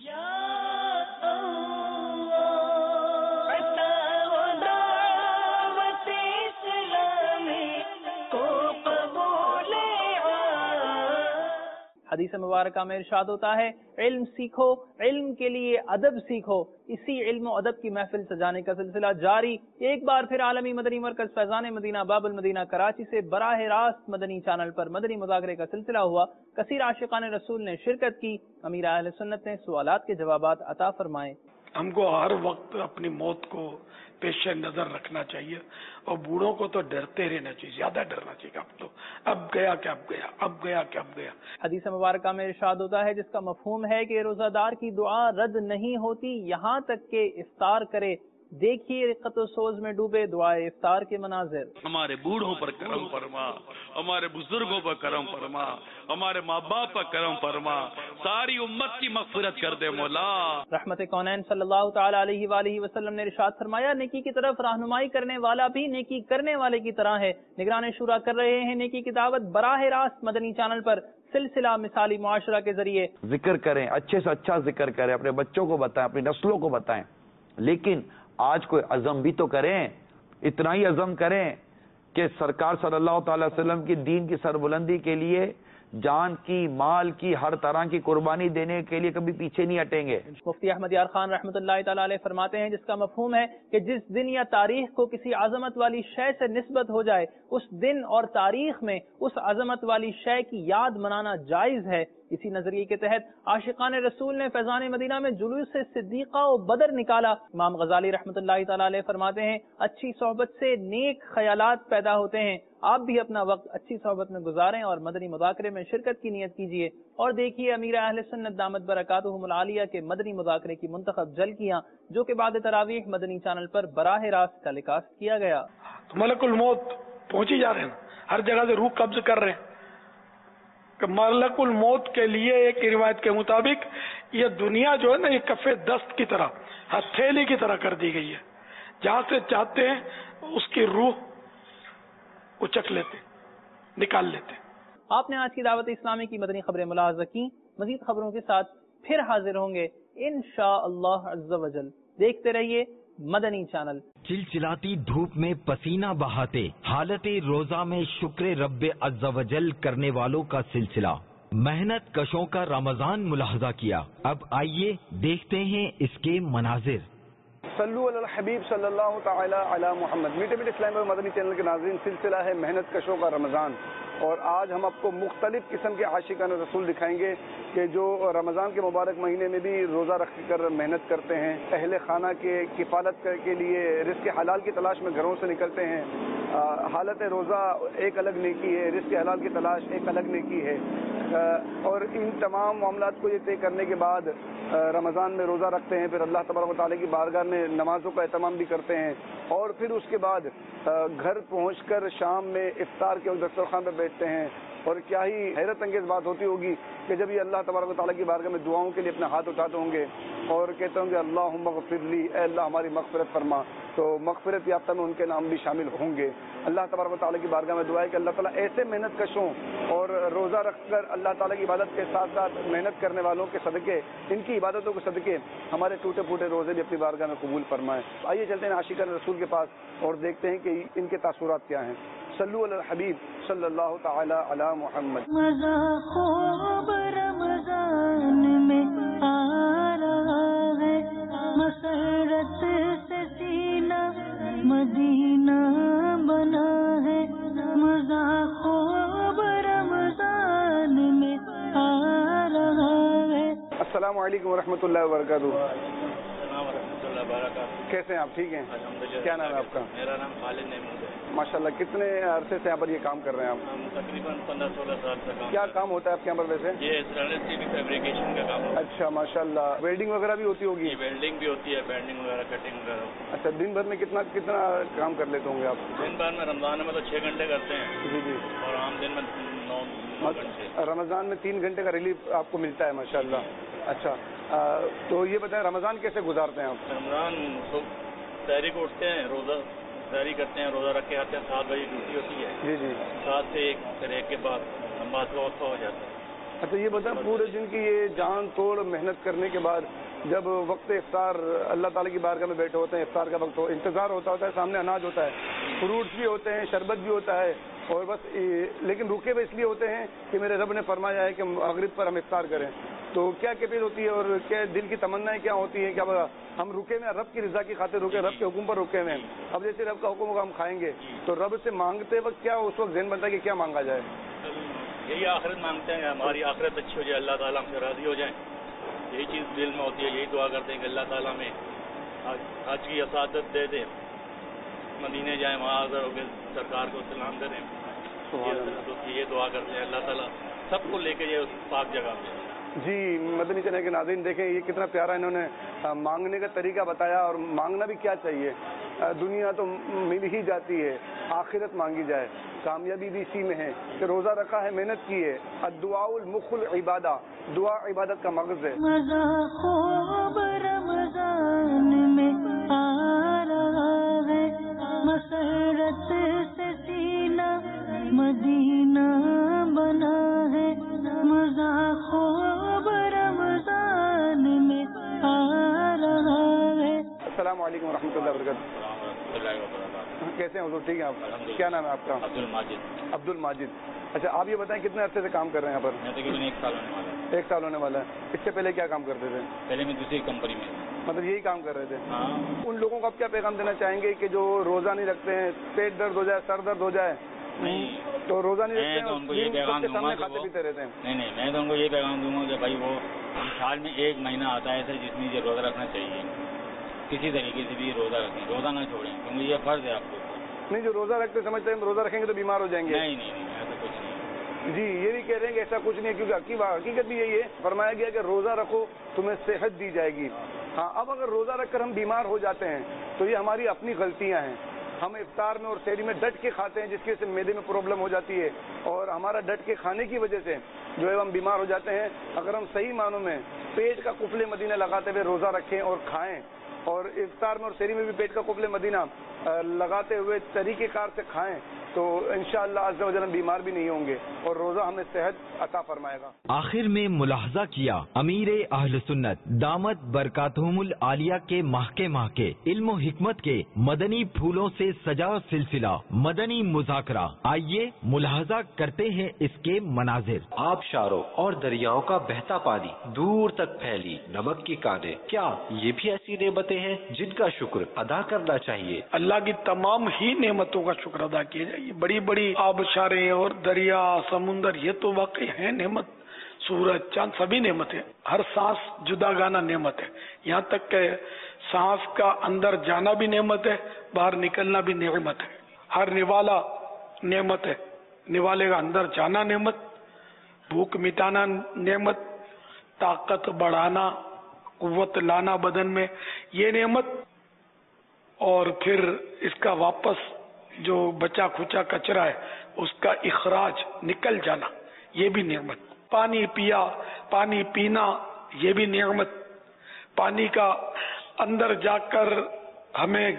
A: حدیث مبارکہ میں ارشاد ہوتا ہے علم سیکھو، علم کے لیے ادب سیکھو. اسی علم و ادب کی محفل سجانے کا سلسلہ جاری. ایک بار پھر عالمی مدنی مرکز فیضان مدینہ باب المدینہ کراچی سے براہ راست مدنی چینل پر مدنی مذاکرے کا سلسلہ ہوا. کثیر عاشقان رسول نے شرکت کی. امیر اہل سنت نے سوالات کے جوابات عطا فرمائے.
G: ہم کو ہر وقت اپنی موت کو پیش نظر رکھنا چاہیے اور بوڑھوں کو تو ڈرتے رہنا چاہیے، زیادہ ڈرنا چاہیے. اب تو اب گیا کہ اب گیا، اب گیا کہ اب گیا.
A: حدیث مبارکہ میں ارشاد ہوتا ہے جس کا مفہوم ہے کہ روزہ دار کی دعا رد نہیں ہوتی یہاں تک کہ افطار کرے. دیکھیے رقت و سوز میں ڈوبے دعائے افطار کے مناظر.
V: ہمارے بوڑھوں پر کرم فرما، ہمارے بزرگوں پر کرم فرما، ہمارے ماں باپ پر کرم فرما، ساری امت کی مغفرت کر دے مولا.
A: رحمت کونین صلی اللہ تعالی علیہ وآلہ وسلم نے ارشاد فرمایا نیکی کی طرف رہنمائی کرنے والا بھی نیکی کرنے والے کی طرح ہے. نگران شورا کر رہے ہیں نیکی کی دعوت براہ راست مدنی چینل پر سلسلہ مثالی معاشرہ کے ذریعے.
U: ذکر کریں، اچھے سے اچھا ذکر کریں، اپنے بچوں کو بتائیں، اپنی نسلوں کو بتائیں، لیکن آج کوئی عزم بھی تو کریں. اتنا ہی عزم کریں کہ سرکار صلی اللہ تعالی وسلم کی دین کی سربلندی کے لیے جان کی، مال کی، ہر طرح کی قربانی دینے کے لیے کبھی پیچھے نہیں ہٹیں گے.
A: مفتی احمد یار خان رحمۃ اللہ تعالی علیہ فرماتے ہیں جس کا مفہوم ہے کہ جس دن یا تاریخ کو کسی عظمت والی شے سے نسبت ہو جائے اس دن اور تاریخ میں اس عظمت والی شے کی یاد منانا جائز ہے. اسی نظریے کے تحت عاشقان رسول نے فیضان مدینہ میں جلوس سے صدیقہ و بدر نکالا. امام غزالی رحمۃ اللہ تعالی علیہ فرماتے ہیں اچھی صحبت سے نیک خیالات پیدا ہوتے ہیں. آپ بھی اپنا وقت اچھی صحبت میں گزاریں اور مدنی مذاکرے میں شرکت کی نیت کیجیے. اور دیکھیے امیر اہل سنت دامت برکاتہم العالیہ کے مدنی مذاکرے کی منتخب جھلکیاں جو کہ بعد تراویح مدنی چینل پر براہ راست ٹیلی کاسٹ کیا گیا.
G: ملک الموت پہنچی جا رہے ہیں، ہر جگہ سے روح قبض کر رہے ہیں کہ ملک الموت کے لیے ایک روایت کے مطابق یہ دنیا جو ہے نا یہ کفے دست کی طرح، ہتھیلی کی طرح کر دی گئی ہے. جہاں سے چاہتے ہیں اس کی روح اچک لیتے، نکال لیتے.
A: آپ نے آج کی دعوت اسلامی کی مدنی خبریں ملاحظہ کی. مزید خبروں کے ساتھ پھر حاضر ہوں گے انشاءاللہ عز و جل. دیکھتے رہیے مدنی چینل.
B: چلچلاتی دھوپ میں پسینہ بہاتے حالت روزہ میں شکر رب عز و جل کرنے والوں کا سلسلہ، محنت کشوں کا رمضان ملاحظہ کیا. اب آئیے دیکھتے ہیں اس کے مناظر.
W: صلو علی الحبیب صلی اللہ تعالی علی محمد. میٹھے میٹھے اسلام و مدنی چینل کے ناظرین، سلسلہ ہے محنت کشوں کا رمضان. اور آج ہم آپ کو مختلف قسم کے عاشقان رسول دکھائیں گے کہ جو رمضان کے مبارک مہینے میں بھی روزہ رکھ کر محنت کرتے ہیں، اہل خانہ کے کفالت کے لیے رزق حلال کی تلاش میں گھروں سے نکلتے ہیں۔ حالت روزہ ایک الگ نیکی ہے، رزق حلال کی تلاش ایک الگ نیکی ہے، اور ان تمام معاملات کو یہ طے کرنے کے بعد رمضان میں روزہ رکھتے ہیں، پھر اللہ تبارک و تعالیٰ کی بارگاہ میں نمازوں کا اہتمام بھی کرتے ہیں، اور پھر اس کے بعد گھر پہنچ کر شام میں افطار کے دسترخوان پہ بیٹھتے ہیں۔ اور کیا ہی حیرت انگیز بات ہوتی ہوگی کہ جب یہ اللہ تبارک و تعالیٰ کی بارگاہ میں دعاؤں کے لیے اپنے ہاتھ اٹھاتے ہوں گے اور کہتے ہوں گے اللہم اغفر لی، اے اللہ ہماری مغفرت فرما، تو مغفرت یافتہ میں ان کے نام بھی شامل ہوں گے۔ اللہ تبارک و تعالیٰ کی بارگاہ میں دعا ہے کہ اللہ تعالیٰ ایسے محنت کشوں اور روزہ رکھ کر اللہ تعالیٰ کی عبادت کے ساتھ ساتھ محنت کرنے والوں کے صدقے، ان کی عبادتوں کے صدقے ہمارے ٹوٹے پھوٹے روزے بھی اپنی بارگاہ میں قبول فرمائیں۔ آئیے چلتے ہیں عاشقان رسول کے پاس اور دیکھتے ہیں کہ ان کے تاثرات کیا ہیں۔ صلو علی الحبیب صلی اللہ تعالی علی محمد۔
D: مزہ خوب رمضان میں آ رہا ہے، مسرت سے سینہ مدینہ بنا ہے، مزہ خوب رمضان میں آ رہا ہے۔
W: السلام علیکم ورحمۃ اللہ وبرکاتہ۔
E: السلام ورحمۃ اللہ وبرکاتہ۔
W: کیسے ہیں آپ؟ ٹھیک ہیں؟
E: الحمدللہ۔
W: کیا نام ہے آپ کا؟
E: میرا نام خالد محمود ہے۔
W: ماشاء اللہ، کتنے عرصے سے یہاں پر یہ کام کر رہے ہیں آپ؟
E: ہم تقریباً پندرہ سولہ سال سے کام۔
W: کیا کام ہوتا ہے آپ کے یہاں پر ویسے؟
E: یہ اسٹینلیس اسٹیل فیبریکیشن کا کام ہوتا ہے۔
W: اچھا ماشاء اللہ، ویلڈنگ وغیرہ بھی ہوتی ہوگی؟
E: ویلڈنگ بھی ہوتی ہے، بینڈنگ وغیرہ، کٹنگ وغیرہ۔
W: اچھا، دن بھر میں کتنا کتنا کام کر لیتے ہوں گے آپ؟
E: دن بھر میں رمضان میں تو چھ گھنٹے کرتے ہیں
W: جی جی،
E: اور عام دن میں نو نو گھنٹے۔
W: رمضان میں تین گھنٹے کا ریلیف آپ کو ملتا ہے ماشاء اللہ۔ اچھا، تو یہ بتائیں رمضان کیسے گزارتے ہیں آپ؟
E: رمضان تو سحری کو اٹھتے ہیں، روزہ سحری کرتے ہیں، روزہ رکھ کے آتے ہیں، سات بجے ڈیوٹی ہوتی ہے۔
W: جی جی،
E: سات سے ایک، پھر ایک کے بعد نماز کا وقت ہو جاتا ہے۔
W: اچھا یہ بتائیں پورے دن کی یہ جان توڑ محنت کرنے کے بعد جب وقت افطار اللہ تعالیٰ کی بارگاہ میں بیٹھے ہوتے ہیں، افطار کا وقت ہو، انتظار ہوتا ہوتا ہے، سامنے اناج ہوتا ہے، فروٹس بھی ہوتے ہیں، شربت بھی ہوتا ہے، اور بس لیکن رکے ہوئے اس لیے ہوتے ہیں کہ میرے رب نے فرمایا ہے کہ مغرب پر ہم افطار کریں، تو کیا کیفیت ہوتی ہے اور کیا دل کی تمنائیں کیا ہوتی ہیں؟ کیا ہم رکے ہوئے رب کی رضا کی خاطر رکے، رب کے حکم پر رکے ہوئے ہیں، اب جیسے رب کا حکم ہوگا ہم کھائیں گے، تو رب سے مانگتے وقت کیا اس وقت ذہن بنتا ہے کہ کیا مانگا جائے؟
E: یہی آخرت مانگتے ہیں، ہماری آخرت اچھی ہو جائے، اللہ تعالیٰ ہم سے راضی ہو جائیں، یہی چیز دل میں ہوتی ہے، یہی دعا کرتے ہیں کہ اللہ تعالیٰ میں حج کی اسعادت دے دیں، مدینے جائیں، وہاں حاضر ہو کے سرکار کو سلام کریں، یہ دعا کرتے ہیں اللہ تعالیٰ سب کو لے کے یہ اس پاک جگہ میں۔
W: جی مدنی چینل کے ناظرین دیکھیں یہ کتنا پیارا انہوں نے مانگنے کا طریقہ بتایا، اور مانگنا بھی کیا چاہیے، دنیا تو مل ہی جاتی ہے، آخرت مانگی جائے، کامیابی بھی اسی میں ہے کہ روزہ رکھا ہے، محنت کی ہے، الدعاء المخ العبادہ، دعا عبادت کا مغز ہے۔
D: مزہ خوب رمضان میں آ رہا ہے، مسرت سے سینہ مدینہ بنا ہے، مزہ خوب رمضان میں آ رہا ہے۔
W: السلام علیکم ورحمۃ اللہ وبرکاتہ۔ کیسے ہیں حضور؟ ٹھیک ہیں آپ؟ کیا نام ہے آپ کا؟
E: عبد الماجد۔
W: عبد الماجد، اچھا آپ یہ بتائیں کتنے عرصے سے کام کر رہے ہیں یہاں پر؟
E: میں تقریباً ایک سال ہونے والا ہے۔
W: ایک سال ہونے والا ہے، اس سے پہلے کیا کام کرتے تھے؟
E: پہلے میں دوسری کمپنی میں،
W: مطلب یہی کام کر رہے تھے؟
E: ہاں۔
W: ان لوگوں کو آپ کیا پیغام دینا چاہیں گے کہ جو روزہ نہیں رکھتے ہیں، پیٹ درد ہو جائے، سر درد ہو جائے،
E: نہیں
W: تو روزہ نہیں
E: میں تو ان کو یہ پیغام دوں گا کہ
W: کھاتے پیتے رہتے ہیں؟
E: نہیں نہیں میں تو ان کو یہ پیغام دوں گا کہ بھائی وہ سال میں ایک مہینہ آتا ہے جس میں یہ روزہ رکھنا چاہیے، کسی طریقے سے بھی روزہ رکھیں، روزہ نہ چھوڑیں، کیونکہ یہ فرض ہے آپ کو۔
W: نہیں، جو روزہ رکھتے سمجھتے ہیں روزہ رکھیں گے تو بیمار ہو جائیں گے؟
E: نہیں نہیں ایسا کچھ نہیں۔
W: جی یہ بھی کہہ رہے ہیں کہ ایسا کچھ نہیں ہے، کیونکہ حقیقت بھی یہی ہے، فرمایا گیا کہ روزہ رکھو تمہیں صحت دی جائے گی۔ ہاں اب اگر روزہ رکھ کر ہم بیمار ہو جاتے ہیں تو یہ ہماری اپنی غلطیاں ہیں، ہم افطار میں اور سحری میں ڈٹ کے کھاتے ہیں جس کی وجہ سے معدے میں پرابلم ہو جاتی ہے، اور ہمارا ڈٹ کے کھانے کی وجہ سے جو ہے ہم بیمار ہو جاتے ہیں۔ اگر ہم صحیح معنوں میں پیٹ کا قفل مدینہ لگاتے ہوئے روزہ رکھیں اور کھائیں، اور افطار میں اور سحری میں بھی پیٹ کا قفل مدینہ لگاتے ہوئے طریقہ کار سے کھائیں تو انشاءاللہ عز و جل ہم بیمار بھی نہیں ہوں گے اور روزہ ہمیں صحت عطا فرمائے گا۔
B: آخر میں ملاحظہ کیا امیر اہل سنت دامت برکاتہم العالیہ کے ماہ کے ماہ کے علم و حکمت کے مدنی پھولوں سے سجا سلسلہ مدنی مذاکرہ، آئیے ملاحظہ کرتے ہیں اس کے مناظر۔
F: آبشاروں اور دریاؤں کا بہتا پانی، دور تک پھیلی نمک کی کانیں، کیا یہ بھی ایسی نعمتیں ہیں جن کا شکر ادا کرنا چاہیے؟
G: اللہ کی تمام ہی نعمتوں کا شکر ادا کیا جائے، یہ بڑی بڑی آبشاریں اور دریا سمندر یہ تو واقعی ہیں نعمت. سورج چاند سبھی نعمت ہے. ہر سانس جدا گانا نعمت ہے. یہاں تک کہ سانس کا اندر جانا بھی نعمت ہے, باہر نکلنا بھی نعمت ہے. ہر نوالا نعمت ہے. نوالے کا اندر جانا نعمت, بھوک مٹانا نعمت, طاقت بڑھانا, قوت لانا بدن میں یہ نعمت, اور پھر اس کا واپس جو بچا کھچا کچرا ہے اس کا اخراج نکل جانا یہ بھی نعمت. پانی پیا, پانی پینا یہ بھی نعمت. پانی کا اندر جا کر ہمیں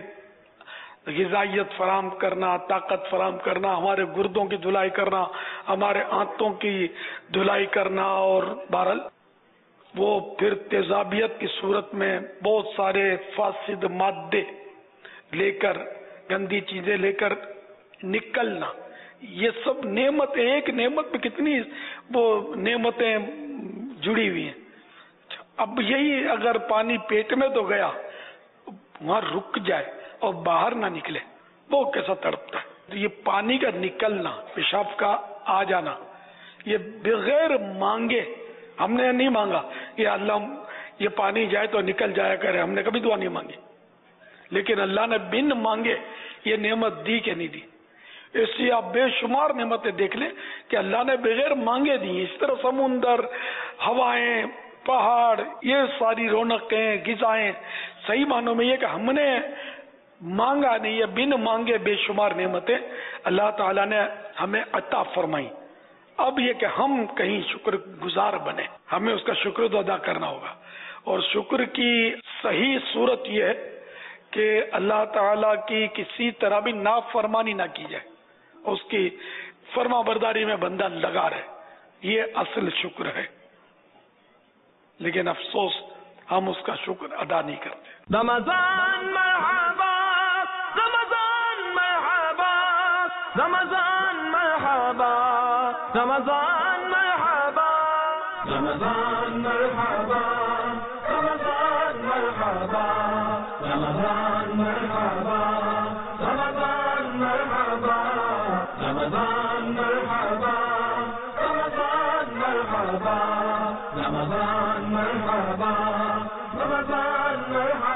G: غذائیت فراہم کرنا, طاقت فراہم کرنا, ہمارے گردوں کی دھلائی کرنا, ہمارے آنتوں کی دھلائی کرنا, اور بہرحال وہ پھر تیزابیت کی صورت میں بہت سارے فاسد مادے لے کر, گندی چیزیں لے کر نکلنا, یہ سب نعمت. ایک نعمت میں کتنی وہ نعمتیں جڑی ہوئی ہیں. اب یہی اگر پانی پیٹ میں تو گیا, وہاں رک جائے اور باہر نہ نکلے, وہ کیسا تڑپتا ہے. تو یہ پانی کا نکلنا, پیشاب کا آ جانا, یہ بغیر مانگے, ہم نے نہیں مانگا کہ اللہ یہ پانی جائے تو نکل جایا کرے, ہم نے کبھی دعا نہیں مانگی, لیکن اللہ نے بن مانگے یہ نعمت دی کہ نہیں دی. اس لیے آپ بے شمار نعمتیں دیکھ لیں کہ اللہ نے بغیر مانگے دی. اس طرح سمندر, ہوائیں, پہاڑ, یہ ساری رونقیں, غذائیں, صحیح معنوں میں یہ کہ ہم نے مانگا نہیں, یہ بن مانگے بے شمار نعمتیں اللہ تعالیٰ نے ہمیں عطا فرمائی. اب یہ کہ ہم کہیں شکر گزار بنے, ہمیں اس کا شکر ادا کرنا ہوگا. اور شکر کی صحیح صورت یہ ہے کہ اللہ تعالیٰ کی کسی طرح بھی نافرمانی نہ کی جائے, اس کی فرما برداری میں بندہ لگا رہے, یہ اصل شکر ہے. لیکن افسوس ہم اس کا شکر ادا نہیں کرتے.
D: رمضان مرحبا, رمضان مرحبا, رمضان مرحبا, رمضان مرحبا, رمضان مرحبا, رمضان مرحبا, رمضان مرحبا, رمضان مرحبا, رمضان مرحبا, رمضان مرحبا, رمضان مرحبا, رمضان مرحبا.